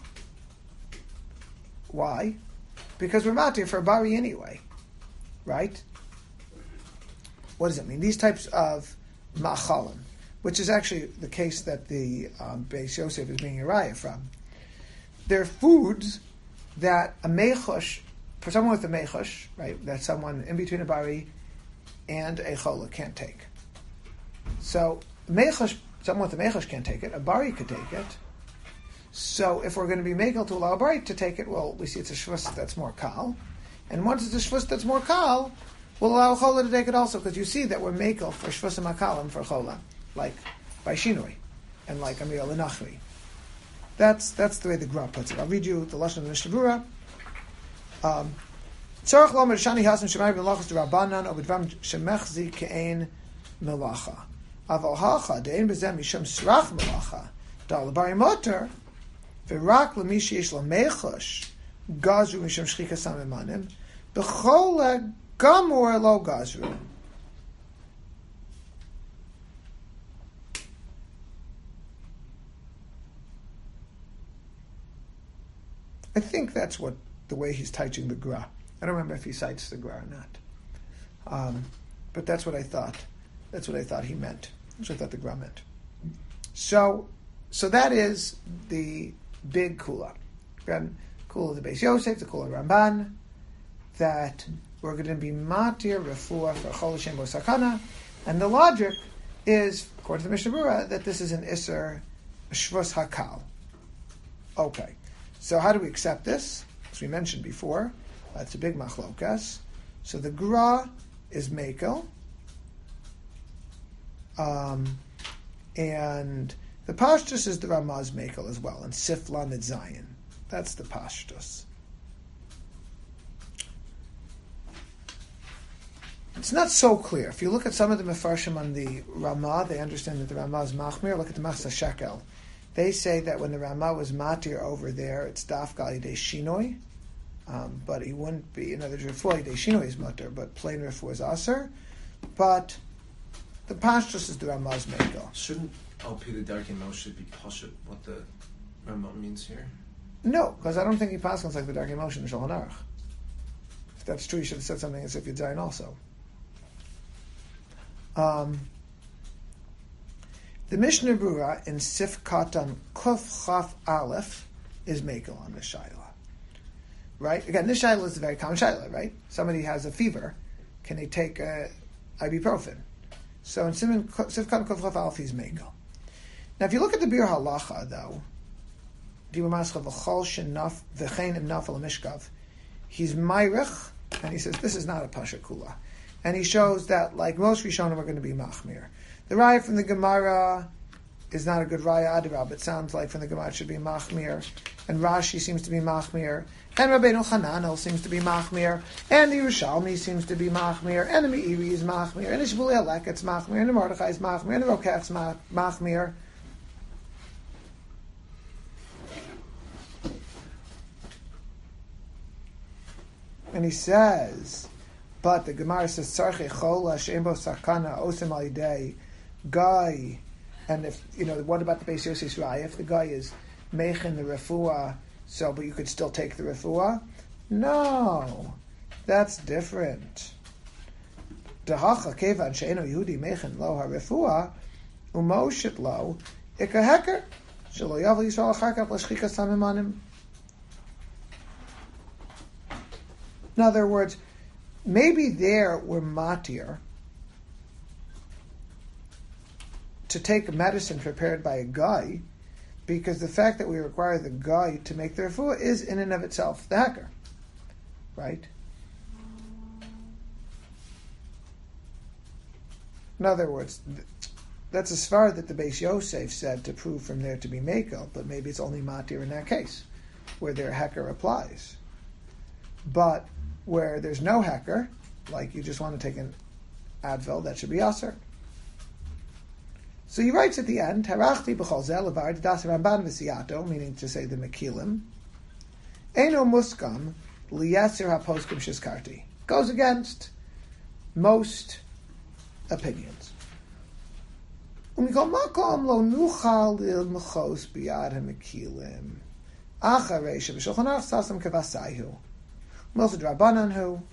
Why? Because we're matir for bari anyway, right? What does it mean? These types of machalim, which is actually the case that the um, Beis Yosef is being a raya from, they're foods that a mechosh for someone with a mechush, right, that someone in between a bari and a chola can't take. So mechush, someone with a mechush can't take it. A bari could take it. So if we're going to be mekel to allow a bari to take it, well, we see it's a shvus that's more kal, and once it's a shvus that's more kal, we'll allow a chola to take it also, because you see that we're mekel for shvus and makalim for chola, like by shinui, and like amir lenachri. That's that's the way the Gra puts it. I'll read you the lashon of the Mishnah Berurah. Um, Tzarich lomer shani hasim shemai b'melachas d'Rabbanan or b'dvam shemechzi ke'ein melacha. Aval hacha de'ein b'zem mishum srach melacha da'al bari motor v'rak l'mi sheyesh lo mechush gazru mishum shchika samemanim b'chol gamor lo gazru. I think that's what the way he's teaching the Gra. I don't remember if he cites the Gra or not, um, but that's what I thought. That's what I thought he meant. That's what I thought the Gra meant. So, so that is the big kula. Again, kula of the Beis Yosef, the kula of Ramban, that we're going to be matir refuah for chol shem bo sakana, and the logic is, according to the Mishnah Berurah, that this is an iser shvus hakal. Okay. So how do we accept this? As we mentioned before, that's a big machlokas. So the Gra is mekel, um, and the pashtus is the Ramaz mekel as well, and Sif Lamed Zayin. That's the pashtus. It's not so clear. If you look at some of the mefarshim on the Ramah, they understand that the Ramah is machmir. Look at the Machzah Shekel. They say that when the Ramah was matir over there, it's daf gal yidei shinoi, um, but he wouldn't be. In other words, refuah yidei shinoi is matir, but plain refuah is aser. But the pashtus is the Ramah's mekel. Shouldn't Al Pi the Darkei Moshe be pashut what the Ramah means here? No, because I don't think he passes like the Darkei Moshe in the Shulchan Aruch. If that's true, you should have said something as if you'd Zayin also. Um, The Mishnah Berurah in Sif Katan Kuf Chaf Aleph is mekel on this shaila, right? Again, this shaila is a very common shaila, right? Somebody has a fever, can they take uh, ibuprofen? So in Sif Katan Kuf Chaf Aleph, he's mekel. Now, if you look at the Bir Halacha, though, he's Mayrich, and he says this is not a Pasha Kula, and he shows that like most Rishonim are going to be Machmir. The raya from the Gemara is not a good raya adirab, but it sounds like from the Gemara it should be Machmir, and Rashi seems to be Machmir, and Rabbeinu Hananel seems to be Machmir, and the Yerushalmi seems to be Machmir, and the Meiri is Machmir, and the Shmulei Halek it's Machmir, and the Mordechai is Machmir, and the Rokach is Machmir. And he says, but the Gemara says, Tzarchei chola she'en bo sakana osem al yidei guy, and if, you know, what about the Beis Yosef's raya? If the guy is meichin the refuah, so, but you could still take the refuah? No, that's different. Dehacha kevan she'eno Yehudi meichin lo ha-refuah, umoshit lo, ika heker, shelo yavel Yisrael achar כך l'shchikas hamemanim. In other words, maybe there we're matir to take a medicine prepared by a guy, because the fact that we require the guy to make the refuah is in and of itself the hacker, right? In other words, that's a svar that the Beis Yosef said to prove from there to be mekel, but maybe it's only matir in that case, where their hacker applies. But where there's no hacker, like you just want to take an Advil, that should be aser. So he writes at the end, Harachti b'chol zeh levar das Ramban v'siyato, meaning to say the Mekilim, Eino muskam liyeser haposkim shizkarti. Goes against most opinions. Umikol makom lo nuchal il mechos biyad ha-Mekilim. Acharei sheb'shulchan aruch sasam kavasayhu. Most of Rabbanan who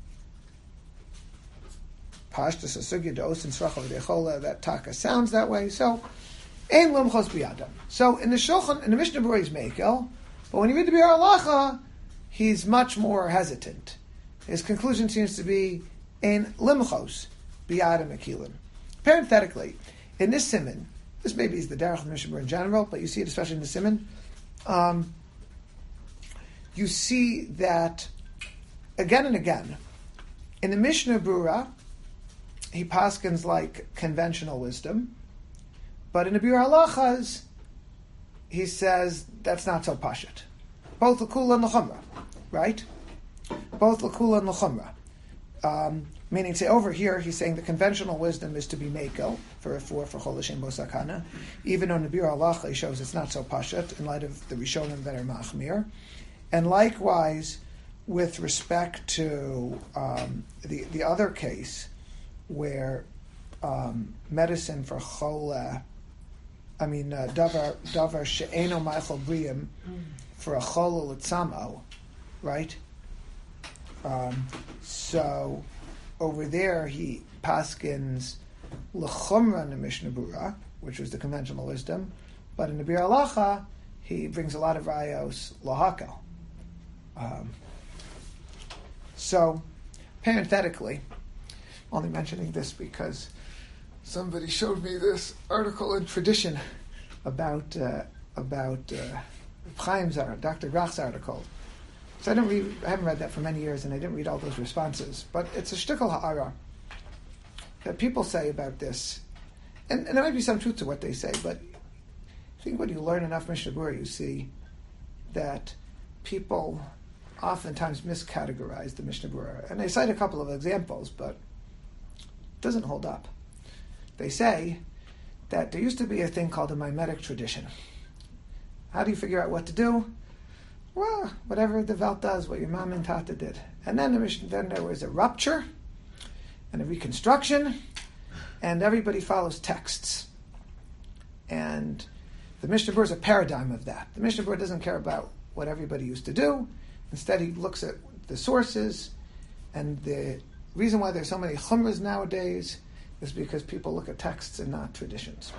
Pashtus Asugya Dos and Srachov Dechola, that taka sounds that way. So Ein Lumchos Biyadam. So in the Shulchan, in the Mishnah Berurah is Mekel, but when you read the Bir Halacha, he's much more hesitant. His conclusion seems to be in limchos biyad mekilim. Parenthetically, in this siman, this maybe is the derech of the Mishnah Berurah in general, but you see it especially in the siman. Um, you see that again and again in the Mishnah Berurah, he paskins like conventional wisdom, but in the Biur Halachas, he says that's not so pashut. Both l'kula and l'chumra, right? Both l'kula and l'chumra. Um, meaning, say over here, he's saying the conventional wisdom is to be mekel for for for chol l'shem bo sakana, even though in the Biur Halacha he shows it's not so pashut in light of the Rishonim that are machmir, and likewise with respect to um, the the other case where um, medicine for chol, I mean uh, davar davar she'eno ma'achol briyim for a chol l'tzamo, right? Um, so over there he paskins l'chumra in the Mishnah Berurah, which was the conventional wisdom, but in the Biur Halacha he brings a lot of rayos lahakel. Um, so parenthetically, only mentioning this because somebody showed me this article in Tradition about uh, about uh, Chaim's article, Doctor Grach's article. So I don't read, I haven't read that for many years, and I didn't read all those responses. But it's a shtickle ha'ara that people say about this, and, and there might be some truth to what they say. But I think when you learn enough Mishnah Berurah, you see that people oftentimes miscategorize the Mishnah Berurah, and they cite a couple of examples, but it doesn't hold up. They say that there used to be a thing called a mimetic tradition. How do you figure out what to do? Well, whatever the Welt does, what your mom and tata did. And then, the, then there was a rupture and a reconstruction, and everybody follows texts. And the Mishnah Berurah is a paradigm of that. The Mishnah Berurah doesn't care about what everybody used to do. Instead, he looks at the sources, and the reason why there's so many chumras nowadays is because people look at texts and not traditions.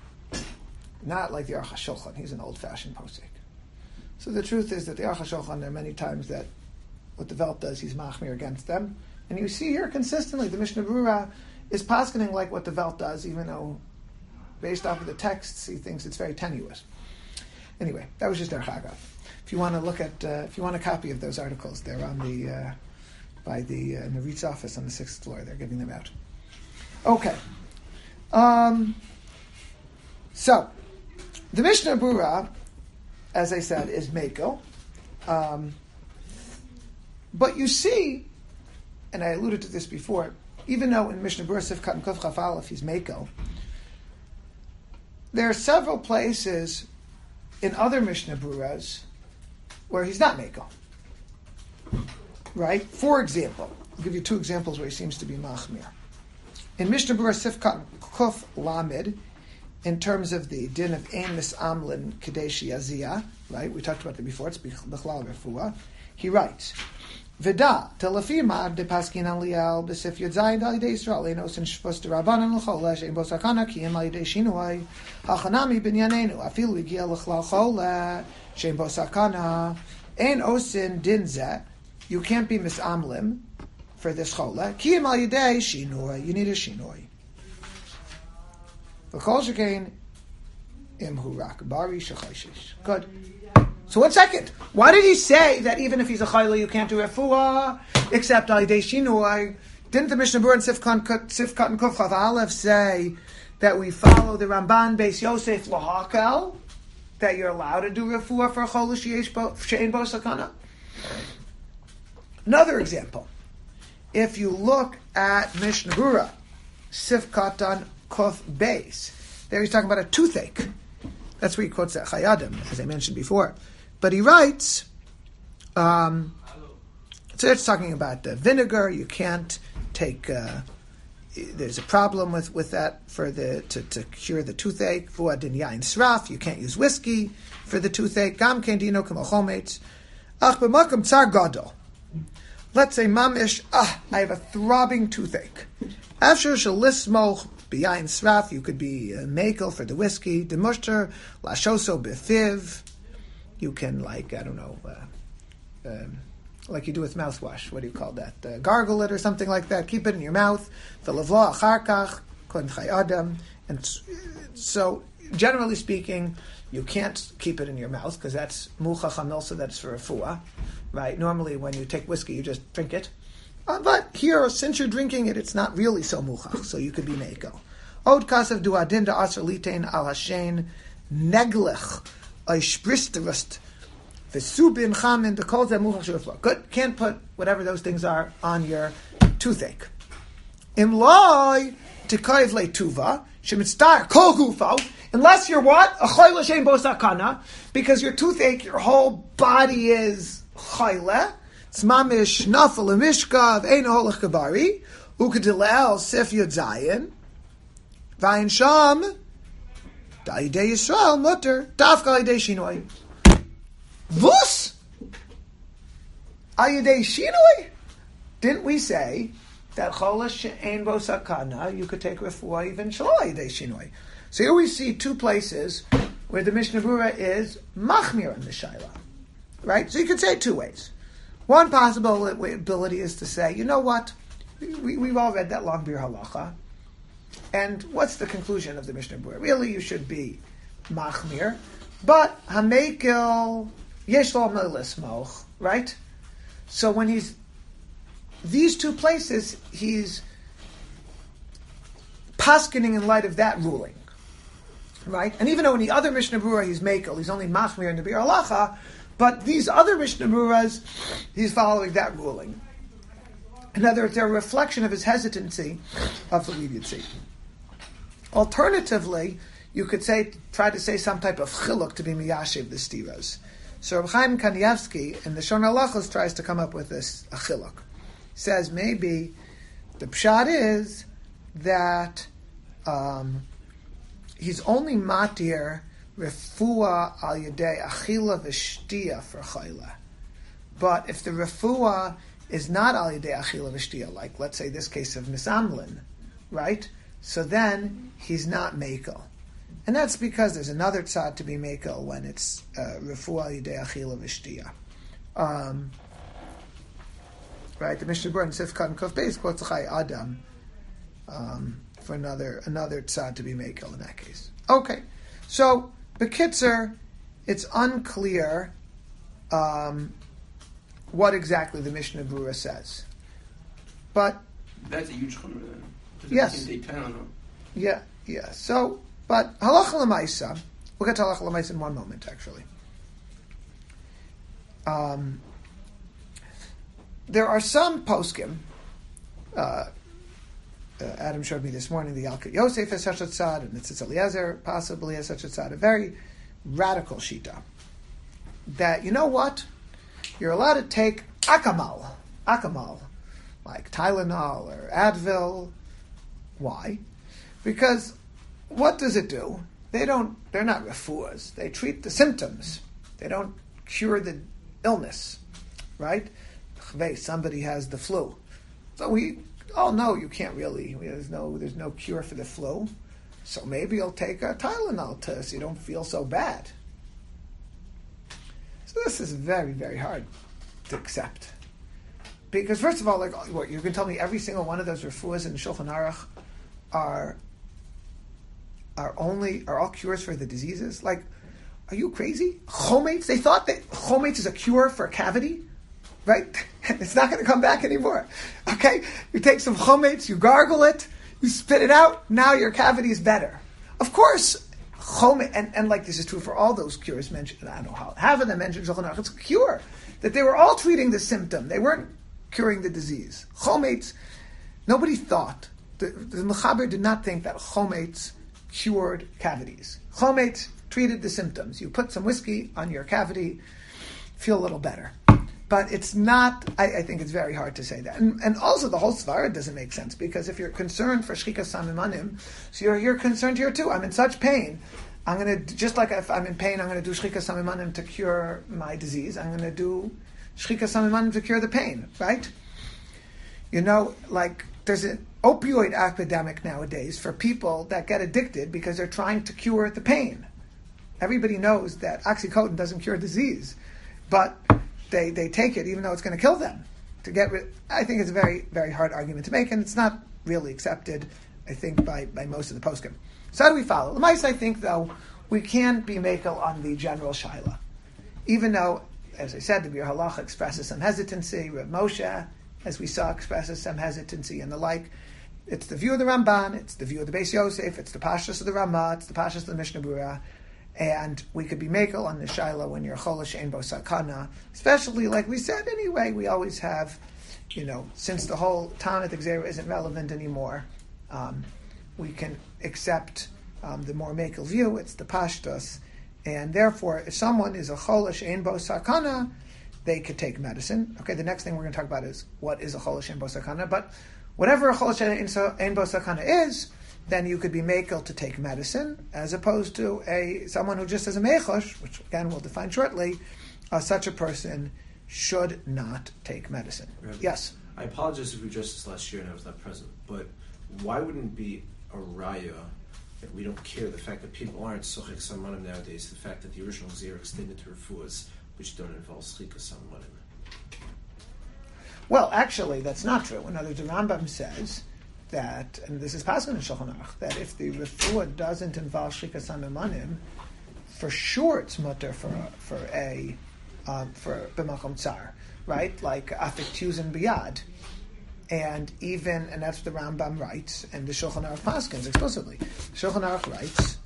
Not like the Aruch HaShulchan. He's an old-fashioned posek. So the truth is that the Aruch HaShulchan, there are many times that what the Welt does, he's machmir against them. And you see here consistently, the Mishnah Berurah is paskening like what the Welt does, even though, based off of the texts, he thinks it's very tenuous. Anyway, that was just their chagav. If you want to look at, uh, if you want a copy of those articles, they're on the, uh, by the, uh, in the REIT's office on the sixth floor. They're giving them out. Okay. Um, so, the Mishnah Berurah, as I said, is mekel. Um, but you see, and I alluded to this before, even though in Mishnah Berurah Sifkat and Kuf Chaf Aleph he's mekel, there are several places in other Mishnah Berurahs where he's not mekel. Right? For example, I'll give you two examples where he seems to be machmir. In Mishnah Berurah Sifkat and Kuf Lamed, in terms of the din of ein misamlin kadeshi aziyah, right? We talked about that before. It's bichlal refuah. He writes, "V'da telefi ma'ad de paskin aliyal b'sif yudzayin dali de Yisrael leinos and shvus de rabbanan l'chol she'en bo sakana ki im alidei shinuay hachanami binyanenu afilu igia l'chlal chol she'en bo sakana ein osin din zeh. You can't be misamlim for this chol ki im alidei shinuay. You need a shinuay. Good. So one second. Why did he say that even if he's a chayla you can't do refuah except al yidei shinui? Didn't the Mishnah Berurah and Sifkat and Kuf Chaf Aleph say that we follow the Ramban Beis Yosef lahakel, that you're allowed to do refuah for a chol she'ein bo sakana? Another example. If you look at Mishnah Berurah Sifkat and Kuf Beis, there he's talking about a toothache. That's where he quotes that Chayadim, as I mentioned before. But he writes, um, so it's talking about the vinegar. You can't take. Uh, there's a problem with, with that for the to, to cure the toothache. Vuadin yain sraf. You can't use whiskey for the toothache. Gam kendino k'mochometz. Ach b'makom tsar gadol. Let's say mamish. Ah, I have a throbbing toothache. After shalismoch. B'yayin sraf, you could be a mekel for the whiskey. Demushter lashoso befiv. You can, like, I don't know, uh, um, like you do with mouthwash. What do you call that? Uh, gargle it or something like that. Keep it in your mouth. The lavla acharkach kon chay adam. And so, generally speaking, you can't keep it in your mouth because that's mucha chamilsa. That's for refuah, right? Normally, when you take whiskey, you just drink it. Uh, but here, since you're drinking it, it's not really so muchach, so you could be meiko. Od kasav du adin da aser litein al hashen neglech oy spristerust v'subin chamin the kol zeh muchach shurfla. Good. Can't put whatever those things are on your toothache. Im loy tikoiv le tuva shemitztar kol gufo. Unless you're what? A choyle shein bo sakana, because your toothache, your whole body is choyle. Tzmamish nafel emishkav ein holach kabari ukadilel sif yud zayin vayin sham da'idei Yisrael mutter dafka ayidei shinoi. Vus ayidei shinoi. Didn't we say that chola she'ein bo sakana you could take refuah even shlo ayidei shinoi? So here we see two places where the Mishnah Berurah is machmir on the shaila, right? So you could say it two ways. One possibility is to say, you know what? We, we've all read that long bir halacha. And what's the conclusion of the Mishnah Berurah? Really, you should be machmir. But hamekel yesh lo melismoch, right? So when he's, these two places, he's paskening in light of that ruling, right? And even though in the other Mishnah Berurah he's mekel, he's only machmir in the bir halacha, but these other Mishnah Berurahs, he's following that ruling. In other words, they're a reflection of his hesitancy of the leniency. Alternatively, you could say, try to say some type of chiluk to be miyashiv the stiras. So Reb Chaim Kanievsky in the Shon Halachos tries to come up with this a chiluk. He says maybe the pshat is that um, he's only matir refuah al yedei achila v'shtia for chayla. But if the refuah is not al yedei achila v'shtia, like let's say this case of misamlin, right? So then he's not mekel. And that's because there's another tzad to be mekel when it's uh, refuah al yedei achila v'shtia. Um, right? The Mishnah Berurah in Sifkat and Kuf Beis quotes Chai Adam um, for another another tzad to be mekel in that case. Okay, so B'kitzer, it's unclear um, what exactly the Mishnah Berurah says. But that's a huge chumrah then. Yes. They tell them. Yeah, yeah. So, but halacha l'maisa, we'll get to halacha l'maisa in one moment, actually. Um, there are some poskim. Uh, Uh, Adam showed me this morning the Yalkut Yosef has such a tzad, and the Tzitz Eliezer possibly has such a tzad, a very radical shita. That, you know what? You're allowed to take akamal, akamal, like Tylenol or Advil. Why? Because what does it do? They don't, they're not refuahs. They treat the symptoms. They don't cure the illness, right? Somebody has the flu. So we... Oh no, you can't really. There's no, there's no cure for the flu. So maybe you'll take a Tylenol to so you don't feel so bad. So this is very, very hard to accept. Because first of all, like what you can tell me, every single one of those refuahs in the Shulchan Aruch are are only are all cures for the diseases. Like, are you crazy? Chometz? They thought that chometz is a cure for a cavity. Right? It's not going to come back anymore. Okay? You take some chometz, you gargle it, you spit it out, now your cavity is better. Of course, chometz, and, and like this is true for all those cures mentioned, I don't know how, half of them mentioned Shulchan Aruch, it's a cure. That they were all treating the symptom. They weren't curing the disease. Chometz, nobody thought, the, the Mechaber did not think that chometz cured cavities. Chometz treated the symptoms. You put some whiskey on your cavity, feel a little better. But it's not, I, I think it's very hard to say that. And, and also the whole svara doesn't make sense, because if you're concerned for shchikas samimanim, so you're, you're concerned here too. I'm in such pain. I'm going to, just like if I'm in pain, I'm going to do shchikas samimanim to cure my disease. I'm going to do shchikas samimanim to cure the pain, right? You know, like there's an opioid epidemic nowadays for people that get addicted because they're trying to cure the pain. Everybody knows that oxycodone doesn't cure disease. But they they take it even though it's going to kill them. To get rid, I think it's a very very hard argument to make, and it's not really accepted, I think, by, by most of the poskim. So how do we follow? The mice, I think, though, we can be makel on the general shaila, even though, as I said, the Bir Halacha expresses some hesitancy. Rav Moshe, as we saw, expresses some hesitancy and the like. It's the view of the Ramban, it's the view of the Beis Yosef, it's the pashtus of the Ramah, it's the pashtus of the Mishnah Berurah, and we could be makel on the shaila when you're cholish ein bo sakana, especially, like we said anyway, we always have, you know, since the whole Tanit Gzera isn't relevant anymore, um, we can accept um, the more makel view, it's the pashtus, and therefore, if someone is a cholish ein bo sakana, they could take medicine. Okay, the next thing we're going to talk about is what is a cholish ein bo sakana, but whatever a cholish ein bo sakana is, then you could be makel to take medicine, as opposed to a someone who just has a mechosh, which again we'll define shortly. Uh, such a person should not take medicine. Right. Yes? I apologize if we addressed this last year and I was not present, but why wouldn't it be a raya that we don't care the fact that people aren't sochik samanim nowadays, the fact that the original Gzera extended to refuahs which don't involve schika samanim? Well, actually, that's not true. In other words, the Rambam says that, and this is Paskin in Shulchan Aruch, that if the refuah doesn't involve shika samanim, for sure it's mutter for for a um, for b'makom tsar, right? Like afik tuzin biyad, and even and that's what the Rambam writes, and the Shulchan Aruch Paskins explicitly. Shulchan Aruch writes,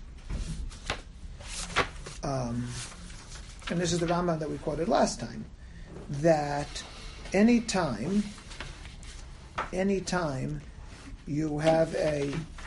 um, and this is the Rambam that we quoted last time, that any time, any time you have a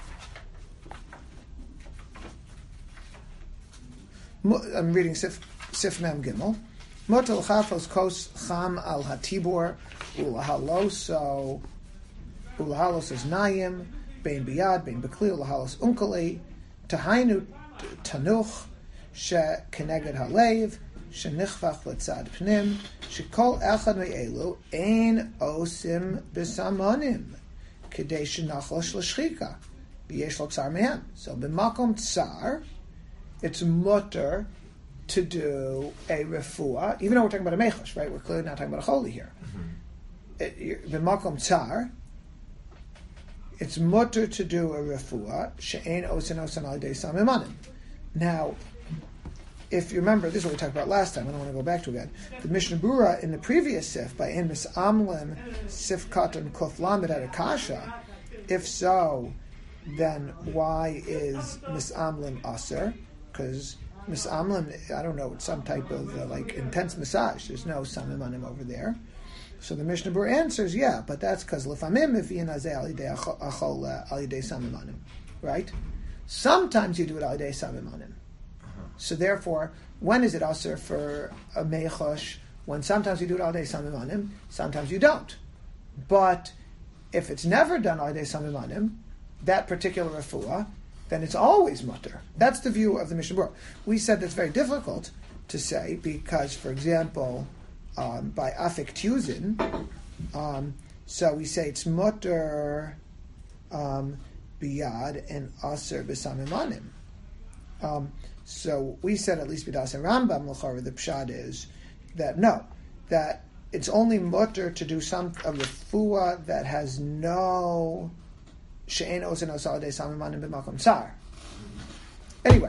I'm reading Sif, Sif Mem Gimel. Motel chafos kos cham al hatibor ulahaloso ulahalos is nayim bein biyad bein bekli ulahalos unkali tahainu tanuch she keneged halev she nichvach letzad pnim she kol echad me'elu ein osim b'samonim kedei shenachlosh l'shchika b'yesh lo tsar mehem. So b'makom tsar, it's mutter to do a refuah, even though we're talking about a mechosh, right? We're clearly not talking about a choli here. Mm-hmm. B'makom tsar, it's mutter to do a refuah she'ein osin osin al yedei samimanim. Now, if you remember, this is what we talked about last time. I don't want to go back to again. The Mishnah Berurah in the previous sif by Ein Misamlim Sif Katan Kuf Lamed had a kasha. If so, then why is Misamlim aser? Because Misamlim, I don't know, it's some type of uh, like intense massage. There's no samim on him over there. So the Mishnah Berurah answers, yeah, but that's because lefamim if yinazeh al yidei achol al yidei samim on him, right? Sometimes you do it al yidei samim on him. So therefore, when is it aser for a mechosh? When sometimes you do it al yidei samim on him, sometimes you don't. But if it's never done al yidei samim on him, that particular refuah, then it's always mutter. That's the view of the Mishnah Berurah. We said that's very difficult to say because, for example, um, by afik tuzin, um, so we say it's mutter um, biyad and aser b'samimanim. Um, so we said at least b'das and Rambam l'chara the pshad is that no, that it's only mutter to do some a refuah that has no she'ein osin osal de samimanim b'makom tsar. Anyway,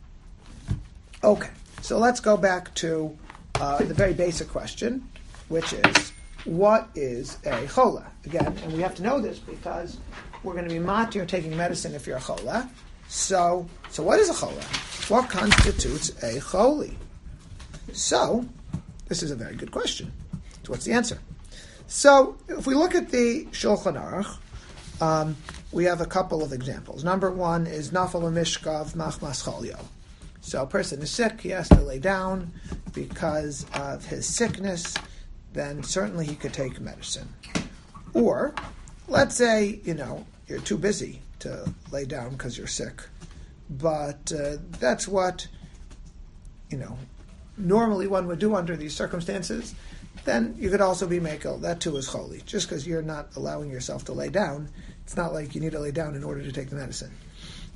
okay, so let's go back to uh, the very basic question, which is, what is a chola? Again, and we have to know this because we're going to be matir taking medicine if you're a chola. So, so what is a chola? What constitutes a choli? So, this is a very good question. So what's the answer? So, if we look at the Shulchan Aruch, um, we have a couple of examples. Number one is nafal mishkav machmas cholio. So a person is sick, he has to lay down because of his sickness, then certainly he could take medicine. Or, let's say, you know, you're too busy to lay down because you're sick, but uh, that's what, you know, normally one would do under these circumstances, then you could also be mekel. That too is choli. Just because you're not allowing yourself to lay down, it's not like you need to lay down in order to take the medicine.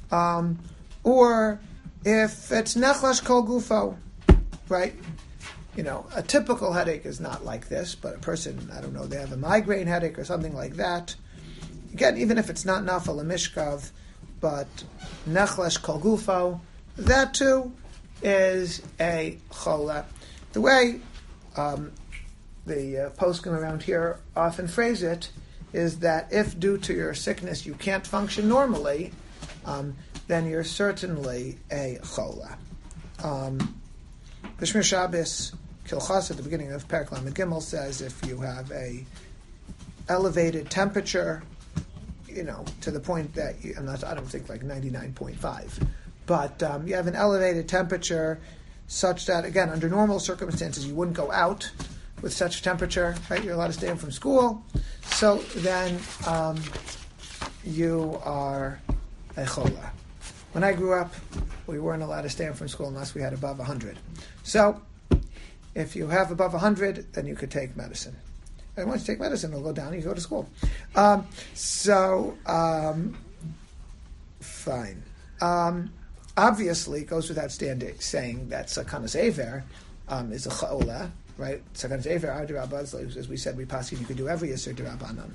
Um, or if it's nechlash kol gufo, right? you know, a typical headache is not like this, but a person, I don't know, they have a migraine headache or something like that. Again, even if it's not nafal mishkav, but nechlesh kol gufo, that too is a chola. The way um, the uh, poskim around here often phrase it is that if due to your sickness you can't function normally, um, then you're certainly a chola. Um, the Shmir Shabbos Kilchas at the beginning of Perek Lamed Gimel says if you have a elevated temperature, you know, to the point that you, I'm not, I don't think like ninety-nine point five, but um, you have an elevated temperature such that, again, under normal circumstances, you wouldn't go out with such a temperature, right? You're allowed to stay home from school. So then um, you are a chola. When I grew up, we weren't allowed to stay home from school unless we had above one hundred. So if you have above one hundred, then you could take medicine. And once you take medicine, it'll go down and you go to school. Um, so, um, fine. Um, obviously, it goes without standing, saying that Sakanas Aver um, is a cha'ola, right? Sakanas Aver, our Dirabbas, as we said, we pass you could do every Yisr Dirabbanan.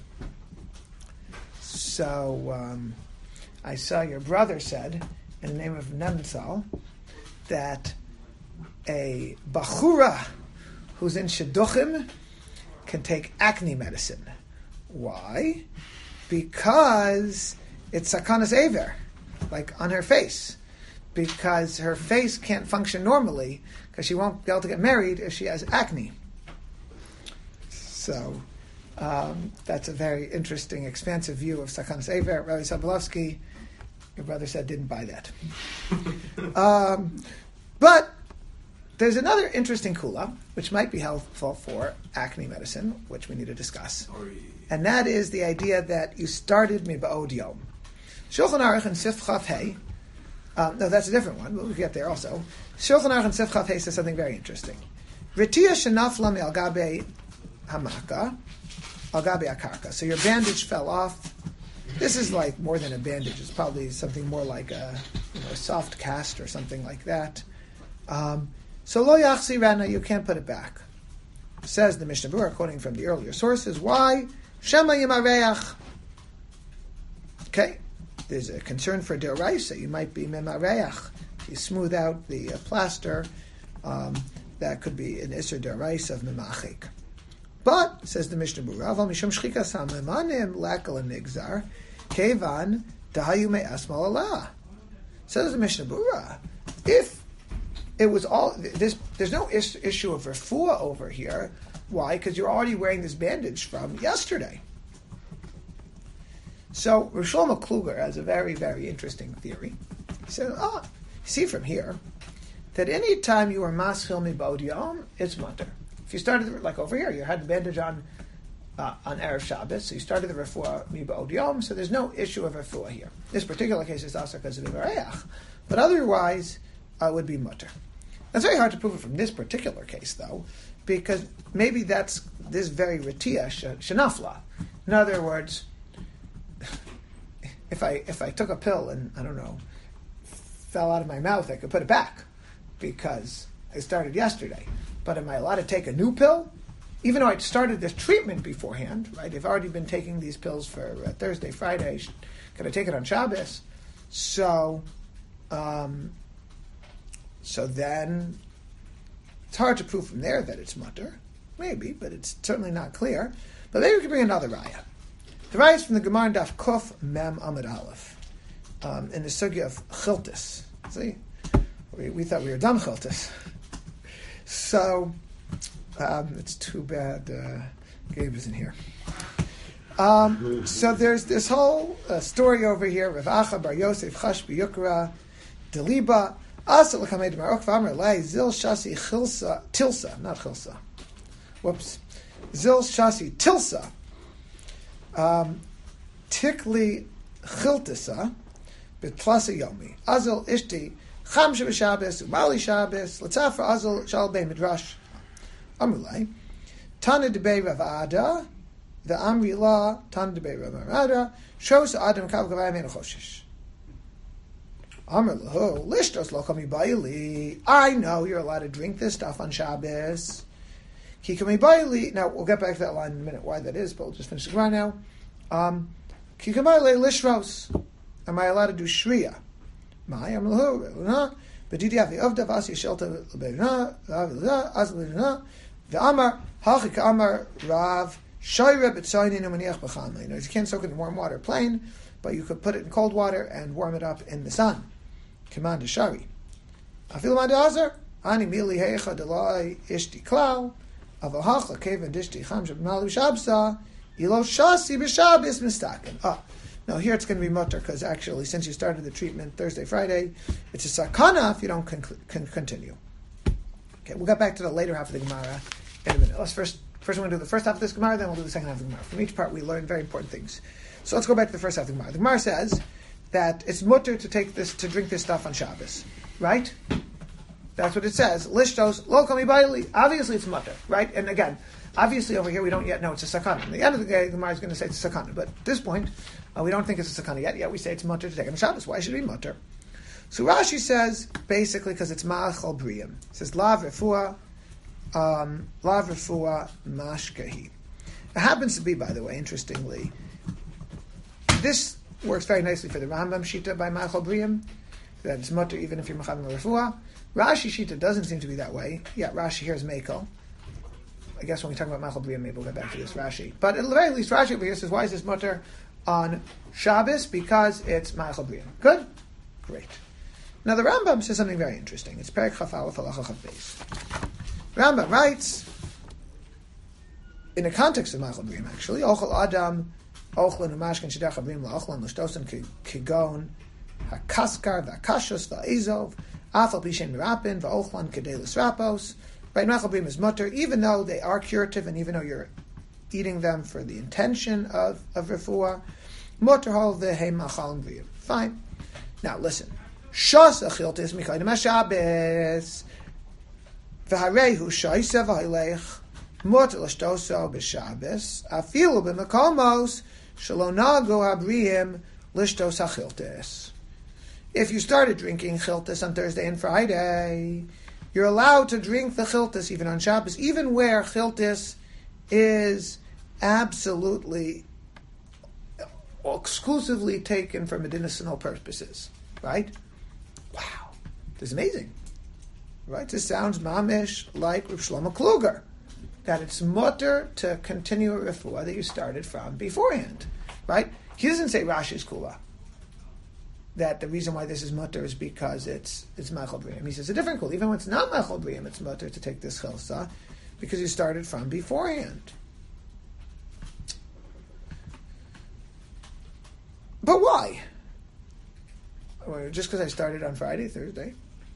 So, um, I saw your brother said, in the name of Nemtzal, that a Bachura who's in Shidduchim can take acne medicine. Why? Because it's Sakanas Aver, like on her face. Because her face can't function normally, because she won't be able to get married if she has acne. So, um, that's a very interesting, expansive view of Sakanas Aver. Rabbi Sobolovsky, your brother said, didn't buy that. um, but there's another interesting kula, which might be helpful for acne medicine, which we need to discuss. And that is the idea that you started miba'od yom. Shulchan Aruch and Sif Chaf Hey, um, no, that's a different one, but we'll get there also. Shulchan Aruch and Sif Chaf Hey says something very interesting. Ritia shenafla mi al gabe hamaka, al gabe akarka. So your bandage fell off. This is like more than a bandage. It's probably something more like a, you know, a soft cast or something like that. Um, So lo yachsi rana, you can't put it back. Says the Mishnah Berurah, quoting from the earlier sources. Why? Shema yimareach. Okay, there's a concern for deraisa. You might be mimareach. You smooth out the uh, plaster. Um, that could be an iser deraisa of mimachik. But says the Mishnah Berurah, aval mishum shchikas hamimanim lakal nigzar kevan dahayu me'asmal Allah. Says the Mishnah Berurah, if it was all this. There's no is, issue of refuah over here. Why? Because you're already wearing this bandage from yesterday. So Rosh Shlomo Kluger has a very, very interesting theory. He said, "Oh, see from here that any time you are maschil miba'od yom, it's mutter. If you started like over here, you had the bandage on uh, on Erev Shabbos, so you started the refuah miba'od yom. So there's no issue of refuah here. This particular case is also because of ivareach, but otherwise uh, would be mutter." It's very hard to prove it from this particular case, though, because maybe that's this very retia shenafla. In other words, if I if I took a pill and, I don't know, fell out of my mouth, I could put it back because I started yesterday. But am I allowed to take a new pill? Even though I'd started this treatment beforehand, right? I've already been taking these pills for uh, Thursday, Friday. Can I take it on Shabbos? So... Um, So then, it's hard to prove from there that it's mutter. Maybe, but it's certainly not clear. But maybe we can bring another raya. The raya is from the Gemara Daf Kuf Mem Amud Aleph, um, in the sugya of Chiltis. See, we, we thought we were done Chiltis. So, um, it's too bad uh, Gabe isn't here. Um, so there's this whole uh, story over here. Rav Acha Bar Yosef Chash B'Yukra Deliba. Asa l'kamed marok v'amar lei zil shasi chilsa tilsa, not chilsa. Whoops, zil shasi tilsa. Um, tikli chiltisa b'tlasa yomi. Azil ishti chamsha b'Shabbos u'mali Shabbos l'tzafra azil shal bei midrash. Amrulai tana debei Rav Ada the Amri la tana debei Rav Ada shows Adam kav gavayim en choshish. Amar lahu, lishtos lo kami baili. I know you're allowed to drink this stuff on Shabbos. Ki kami baili. Now, we'll get back to that line in a minute, why that is, but we'll just finish the Gemara now. Um, Ki kami baili lishros. Am I allowed to do shriya? My, Amar lahu, no. Bedidi avi avda vasi shelta lebeirna, avda, az lebeirna. The Amar, hachi ka Amar Rav, shoyre b'tzoynin umaniach b'chama. You know, you can't soak it in warm water plain, but you could put it in cold water and warm it up in the sun. Command shari. Afil man de'azer, ani mili heicha delai ishti klau, avohach lakeven dishti cham shabnali shabsa, ilo shasi b'shabis mistaken. Ah, now here it's going to be mutter, because actually, since you started the treatment Thursday, Friday, it's a sakana if you don't con- con- continue. Okay, we'll get back to the later half of the Gemara in a minute. Let's first, first we're going to do the first half of this Gemara, then we'll do the second half of the Gemara. From each part we learn very important things. So let's go back to the first half of the Gemara. The Gemara says that it's mutter to take this, to drink this stuff on Shabbos, right? That's what it says. Lishtos lo kami baili. Obviously it's mutter, right? And again, obviously over here we don't yet know it's a sakana. At the end of the day, the Gemara is going to say it's a sakana, but at this point uh, we don't think it's a sakana yet. Yet we say it's mutter to take it on Shabbos. Why should it be mutter? So Rashi says, basically, because it's ma'achal briyim. It says, lav refuah, um, lav refuah mashkahi. It happens to be, by the way, interestingly, this works very nicely for the Rambam Shita by ma'achal briyim, that it's mutter even if you're mechavim refuah. Rashi Shita doesn't seem to be that way. Yeah, Rashi here is mekel. I guess when we talk about ma'achal briyim, maybe we'll get back to this Rashi. But at the very least, Rashi over here says, why is this mutter on Shabbos? Because it's ma'achal briyim. Good? Great. Now the Rambam says something very interesting. It's Perek Chaf Aleph Halacha Chaf Beis. Rambam writes, in the context of Ma'achal Briyim, actually, Ochel Adam, Ochlan Umashkin Shidach Abrim La'ochlan L'shtosen Kigon, HaKaskar, V'Akashos, V'Ezov, Afal Pishem Mirapin, V'Ochlan Kedei L'Srapos. Right, Ma'achal Briyim is mutter, even though they are curative, and even though you're eating them for the intention of, of refuah, mutter hol v'hei Ma'achal Briyim. Fine. Now listen. Shas achiltis mikaydem haShabbos v'harehu shaisa v'haylech mutar l'shtoso b'Shabbos afilu b'makomos shelo nagu habriyim l'shtos achiltis. If you started drinking chiltis on Thursday and Friday, you're allowed to drink the chiltis even on Shabbos, even where chiltis is absolutely exclusively taken for medicinal purposes, right? Wow, this is amazing, right? This sounds mamish like Rav Shlomo Kluger, that it's mutter to continue a refuah that you started from beforehand, right? He doesn't say Rashi's kula, that the reason why this is mutter is because it's it's ma'achal briyim. He says a different kula. Even when it's not ma'achal briyim, it's mutter to take this chilsa because you started from beforehand. But why? Well, just because I started on Friday, Thursday.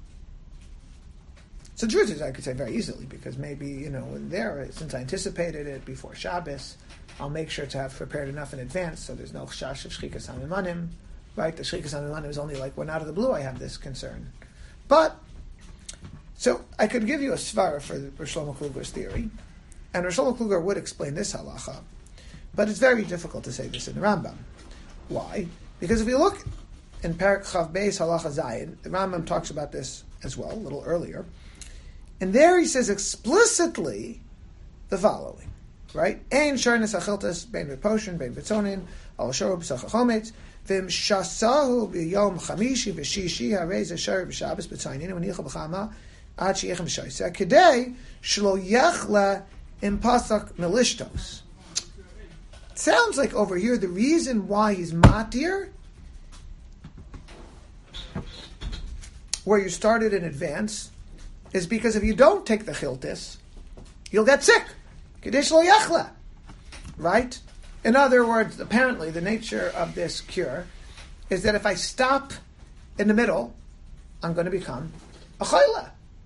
So the truth is, I could say very easily, because maybe, you know, there, since I anticipated it before Shabbos, I'll make sure to have prepared enough in advance so there's no chash of shchikas hamimanim, right? The shchikas hamimanim is only like when out of the blue I have this concern. But, so I could give you a svara for Rosh Shlomo Kluger's theory, and Rosh Shlomo Kluger would explain this halacha, but it's very difficult to say this in the Rambam. Why? Because if you look in Perek Chav Beis Halacha Zayin, the Rambam talks about this as well, a little earlier. And there he says explicitly the following, right? Ein sharnes achiltas bein reposhin, bein vitzonin, al shoro b'sach chometz, v'im shasahu b'yom chamishi v'shishi harei zeshar b'shabes b'tzaynin, v'nichel b'chama ad sheyechem b'shaisa, kedei shlo yechla im pasak melishtos. It sounds like over here the reason why he's matir, where you started in advance, is because if you don't take the chiltis, you'll get sick. Kedesh lo yachla. Right? In other words, apparently the nature of this cure is that if I stop in the middle, I'm going to become a chayla.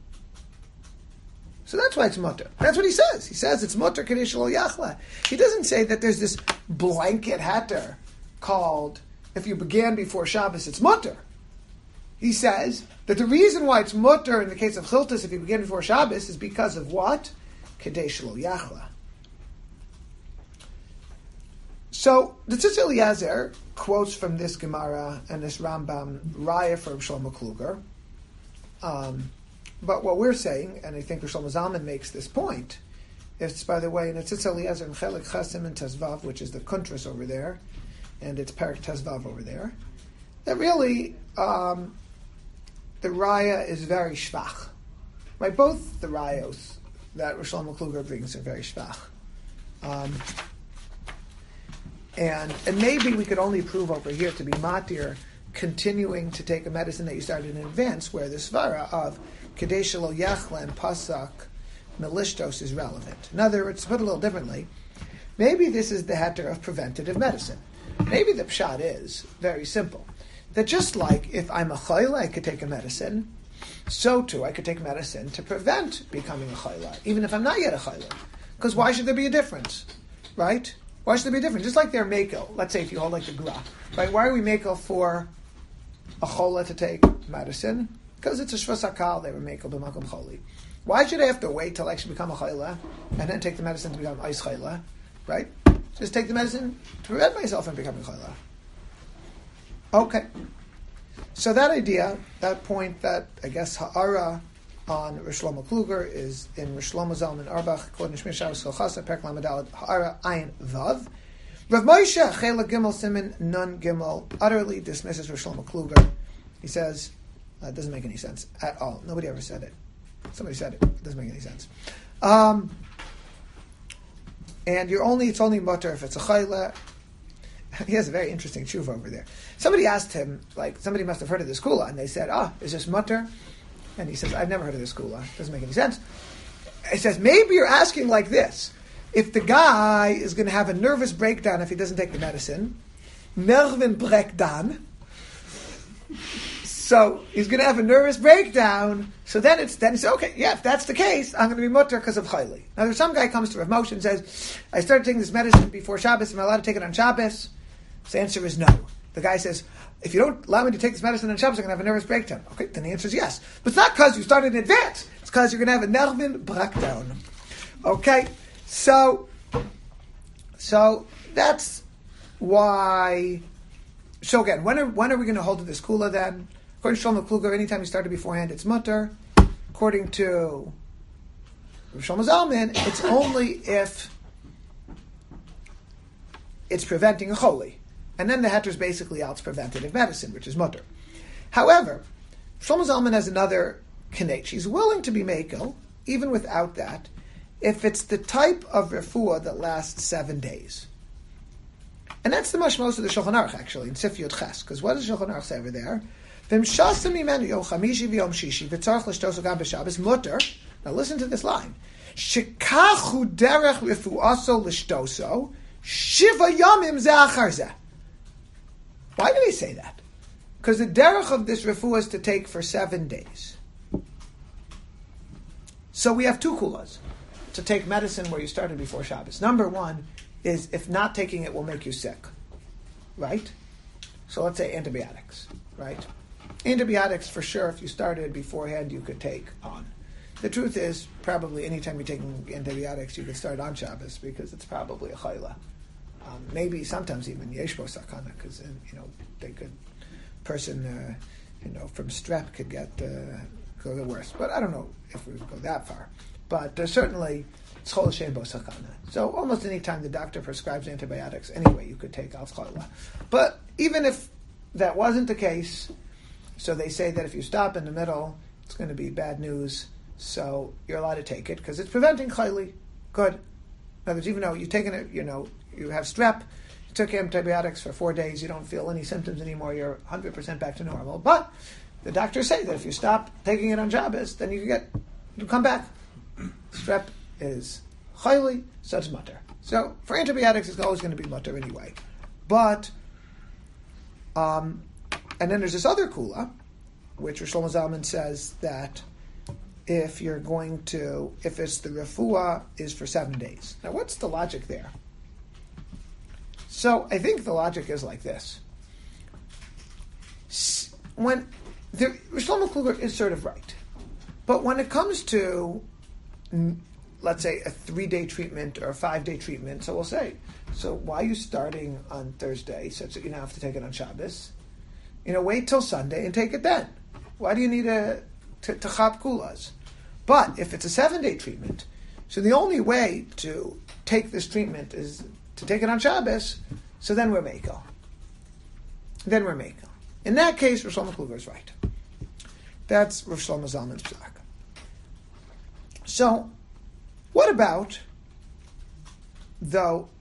So that's why it's mutter. That's what he says. He says it's mutter kedesh lo yachla. He doesn't say that there's this blanket heter called, if you began before Shabbos, it's mutter. He says that the reason why it's mutter in the case of chiltas if you begin before Shabbos is because of what? Kedesh lo yachla. So the Tzitz Eliezer quotes from this Gemara and this Rambam Raya for Rav Shlomo Kluger. Um, but what we're saying, and I think Rav Shlomo Zalman makes this point, it's, by the way, in Tzitz Eliezer and Chelik Chasim and Tezvav, which is the Kuntras over there, and it's Perik Tezvav over there, that really um, the Raya is very shvach. Right? Both the Rayos that Rav Shlomo Kluger brings are very shvach. Um, and and maybe we could only prove over here to be matir continuing to take a medicine that you started in advance, where the svara of Kadesh Lo Yachlan Pasak Melishtos is relevant. In other words, to put it a little differently, maybe this is the heter of preventative medicine. Maybe the pshat is very simple. That just like if I'm a chayla, I could take a medicine, so too I could take medicine to prevent becoming a chayla, even if I'm not yet a chayla. Because why should there be a difference? Right? Why should there be a difference? Just like they're makel, let's say if you hold like the gra, right? Why are we makel for a chola to take medicine? Because it's a shvus hakal, they were makel b'makom choli. Why should I have to wait till I actually become a chayla and then take the medicine to become ice chayla? Right? Just take the medicine to prevent myself from becoming chayla. Okay. So that idea, that point that I guess ha'ara on Rosh Shlomo Kluger is in Rosh Shlomo Zalman Arbach, Kod Nishmir Shabbos Cholchasa, Perk Lamadal, ha'ara ayin vav. Rav Moshe Chela Gimel Siman Nun Gimel utterly dismisses Rosh Shlomo Kluger. He says, uh, it doesn't make any sense at all. Nobody ever said it. Somebody said it. It doesn't make any sense. Um, and you're only it's only mutter if it's a chayla. He has a very interesting tshuva over there. Somebody asked him, like somebody must have heard of this kula, and they said, "Ah, is this mutter?" And he says, "I've never heard of this kula. It doesn't make any sense." He says, "Maybe you're asking like this: if the guy is going to have a nervous breakdown if he doesn't take the medicine, nerven breakdown." So he's going to have a nervous breakdown. So then it's then he says, okay, yeah, if that's the case, I'm going to be mutter because of chayli. Now, there's some guy comes to Rav Moshe and says, I started taking this medicine before Shabbos. Am I allowed to take it on Shabbos? The answer is no. The guy says, if you don't allow me to take this medicine on Shabbos, I'm going to have a nervous breakdown. Okay, then the answer is yes. But it's not because you started in advance. It's because you're going to have a nerven breakdown. Okay, so so that's why. So again, when are when are we going to hold to this kula then? According to Shlomo Kluger, anytime you started beforehand, it's mutter. According to Shlomo Zalman, it's only if it's preventing a choli. And then the heter is basically out preventative medicine, which is mutter. However, Shlomo Zalman has another kinech. He's willing to be mekel, even without that, if it's the type of refuah that lasts seven days. And that's the mashmos of the Shulchan Aruch, actually, in Sif Yud Ches. Because what does Shulchan Aruch say over there? Now listen to this line. Shekachu derech refuaso lishtoso shiva yamim ze'achar zeh. Why did he say that? Because the derech of this refuah is to take for seven days. So we have two kulas to take medicine where you started before Shabbos. Number one is if not taking it will make you sick, right? So let's say antibiotics, right? Antibiotics, for sure, if you started beforehand, you could take on. The truth is, probably anytime you're taking antibiotics, you could start on Shabbos because it's probably a chayla. Um, maybe sometimes even yeshbo sakana, because you know they could person uh, you know from strep could get uh, go the worse. But I don't know if we would go that far. But uh, certainly it's chol shebo sakana. So almost any time the doctor prescribes antibiotics, anyway, you could take al chayla. But even if that wasn't the case. So they say that if you stop in the middle, it's going to be bad news. So you're allowed to take it because it's preventing chayli. Good. In other words, even though you've taken it, you know, you have strep, you took antibiotics for four days, you don't feel any symptoms anymore, you're one hundred percent back to normal. But the doctors say that if you stop taking it on Shabbos, then you can get, you come back. Strep is chayli, so it's mutter. So for antibiotics, it's always going to be mutter anyway. But, um, and then there's this other kula, which Shlomo Zalman says that if you're going to, if it's the refuah is for seven days. Now, what's the logic there? So I think the logic is like this. When the Shlomo Kluger is sort of right, but when it comes to, let's say, a three-day treatment or a five-day treatment. So we'll say, so why are you starting on Thursday such that you now have to take it on Shabbos? You know, wait till Sunday and take it then. Why do you need a to, to chap kulas? But if it's a seven-day treatment, so the only way to take this treatment is to take it on Shabbos, so then we're Mekel. Then we're Mekel. In that case, Rosh Shlomo Kluger is right. That's Rosh Shlomo Zalman's psak. So, what about, though,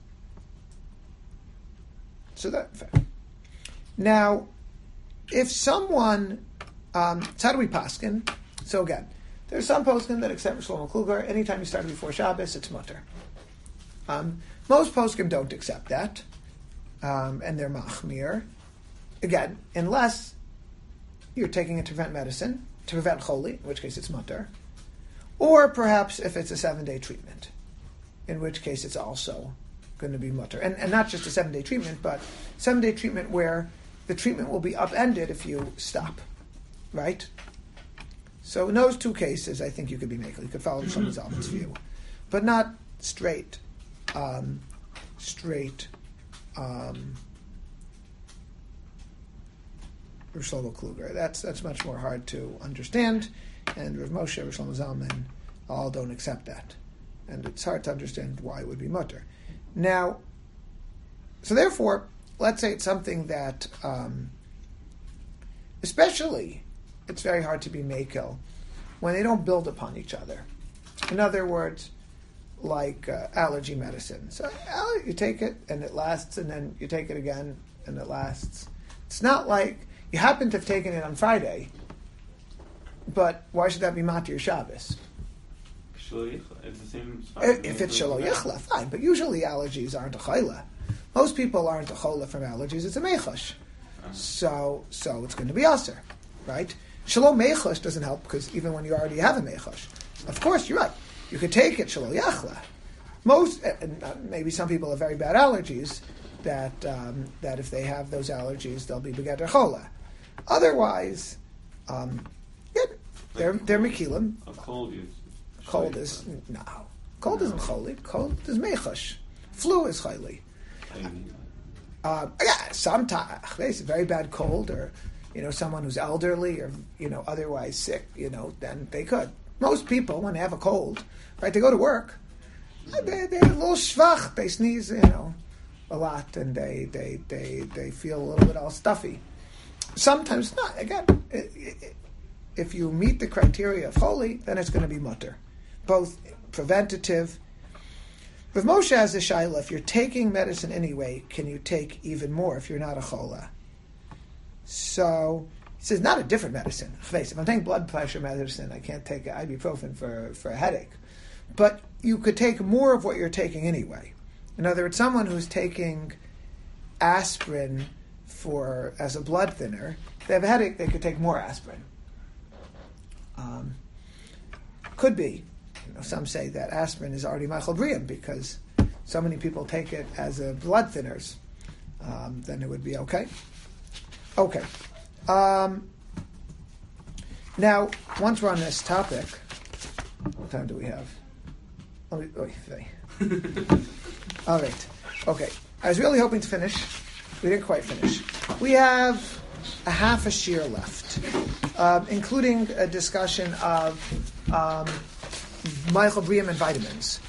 so that, now, if someone, um, so how do we paskin? So again, there's some poskim that accept Rosh Shlomo Kluger. Anytime you start before Shabbos, it's mutter. Um, most poskim don't accept that, um, and they're machmir. Again, unless you're taking it to prevent medicine, to prevent choli, in which case it's mutter, or perhaps if it's a seven-day treatment, in which case it's also going to be mutter. And, and not just a seven-day treatment, but seven-day treatment where the treatment will be upended if you stop, right? So in those two cases, I think you could be makel. You could follow the Shlomo Zalman's view, but not straight, um, straight um, Rosh Shlomo Kluger. That's that's much more hard to understand, and Rav Moshe, Rosh Shlomo Zalman, all don't accept that, and it's hard to understand why it would be mutter. Now, so therefore, let's say it's something that, um, especially, it's very hard to be makel when they don't build upon each other. In other words, like uh, allergy medicine. So you take it and it lasts, and then you take it again and it lasts. It's not like you happen to have taken it on Friday, but why should that be matir Shabbos? It's the same If it's shelo yichla, fine. But usually allergies aren't a chayla. Most people aren't a chola from allergies. It's a mechash. Uh-huh. So, so it's going to be aser, right? Shelo mechash doesn't help because even when you already have a mechash, of course you're right. You could take it shelo yachla. Most, and maybe some people have very bad allergies. That um, that if they have those allergies, they'll be begeter chola. Otherwise, um, yeah, they're they're mekilim. A cold is. Cold is no. Cold isn't choli. Cold is mechash. Flu is chayli. Uh, yeah, sometimes it's a very bad cold, or you know, someone who's elderly, or you know, otherwise sick. You know, then they could. Most people, when they have a cold, right, they go to work. They they're a little schwach. They sneeze, you know, a lot, and they they they they feel a little bit all stuffy. Sometimes not. Again, it, it, if you meet the criteria of holy, then it's going to be mutter, both preventative. With Moshe has a shaila, if you're taking medicine anyway, can you take even more if you're not a chola? So he says not a different medicine. If I'm taking blood pressure medicine, I can't take ibuprofen for, for a headache. But you could take more of what you're taking anyway. In other words, someone who's taking aspirin for as a blood thinner, if they have a headache, they could take more aspirin. Um, could be. You know, some say that aspirin is already machal briam because so many people take it as a blood thinners. Um, then it would be okay. Okay. Um, now, once we're on this topic, what time do we have? Oh, oh, all right. Okay. I was really hoping to finish. We didn't quite finish. We have a half a shear left, um, including a discussion of um, Michael Briam and vitamins.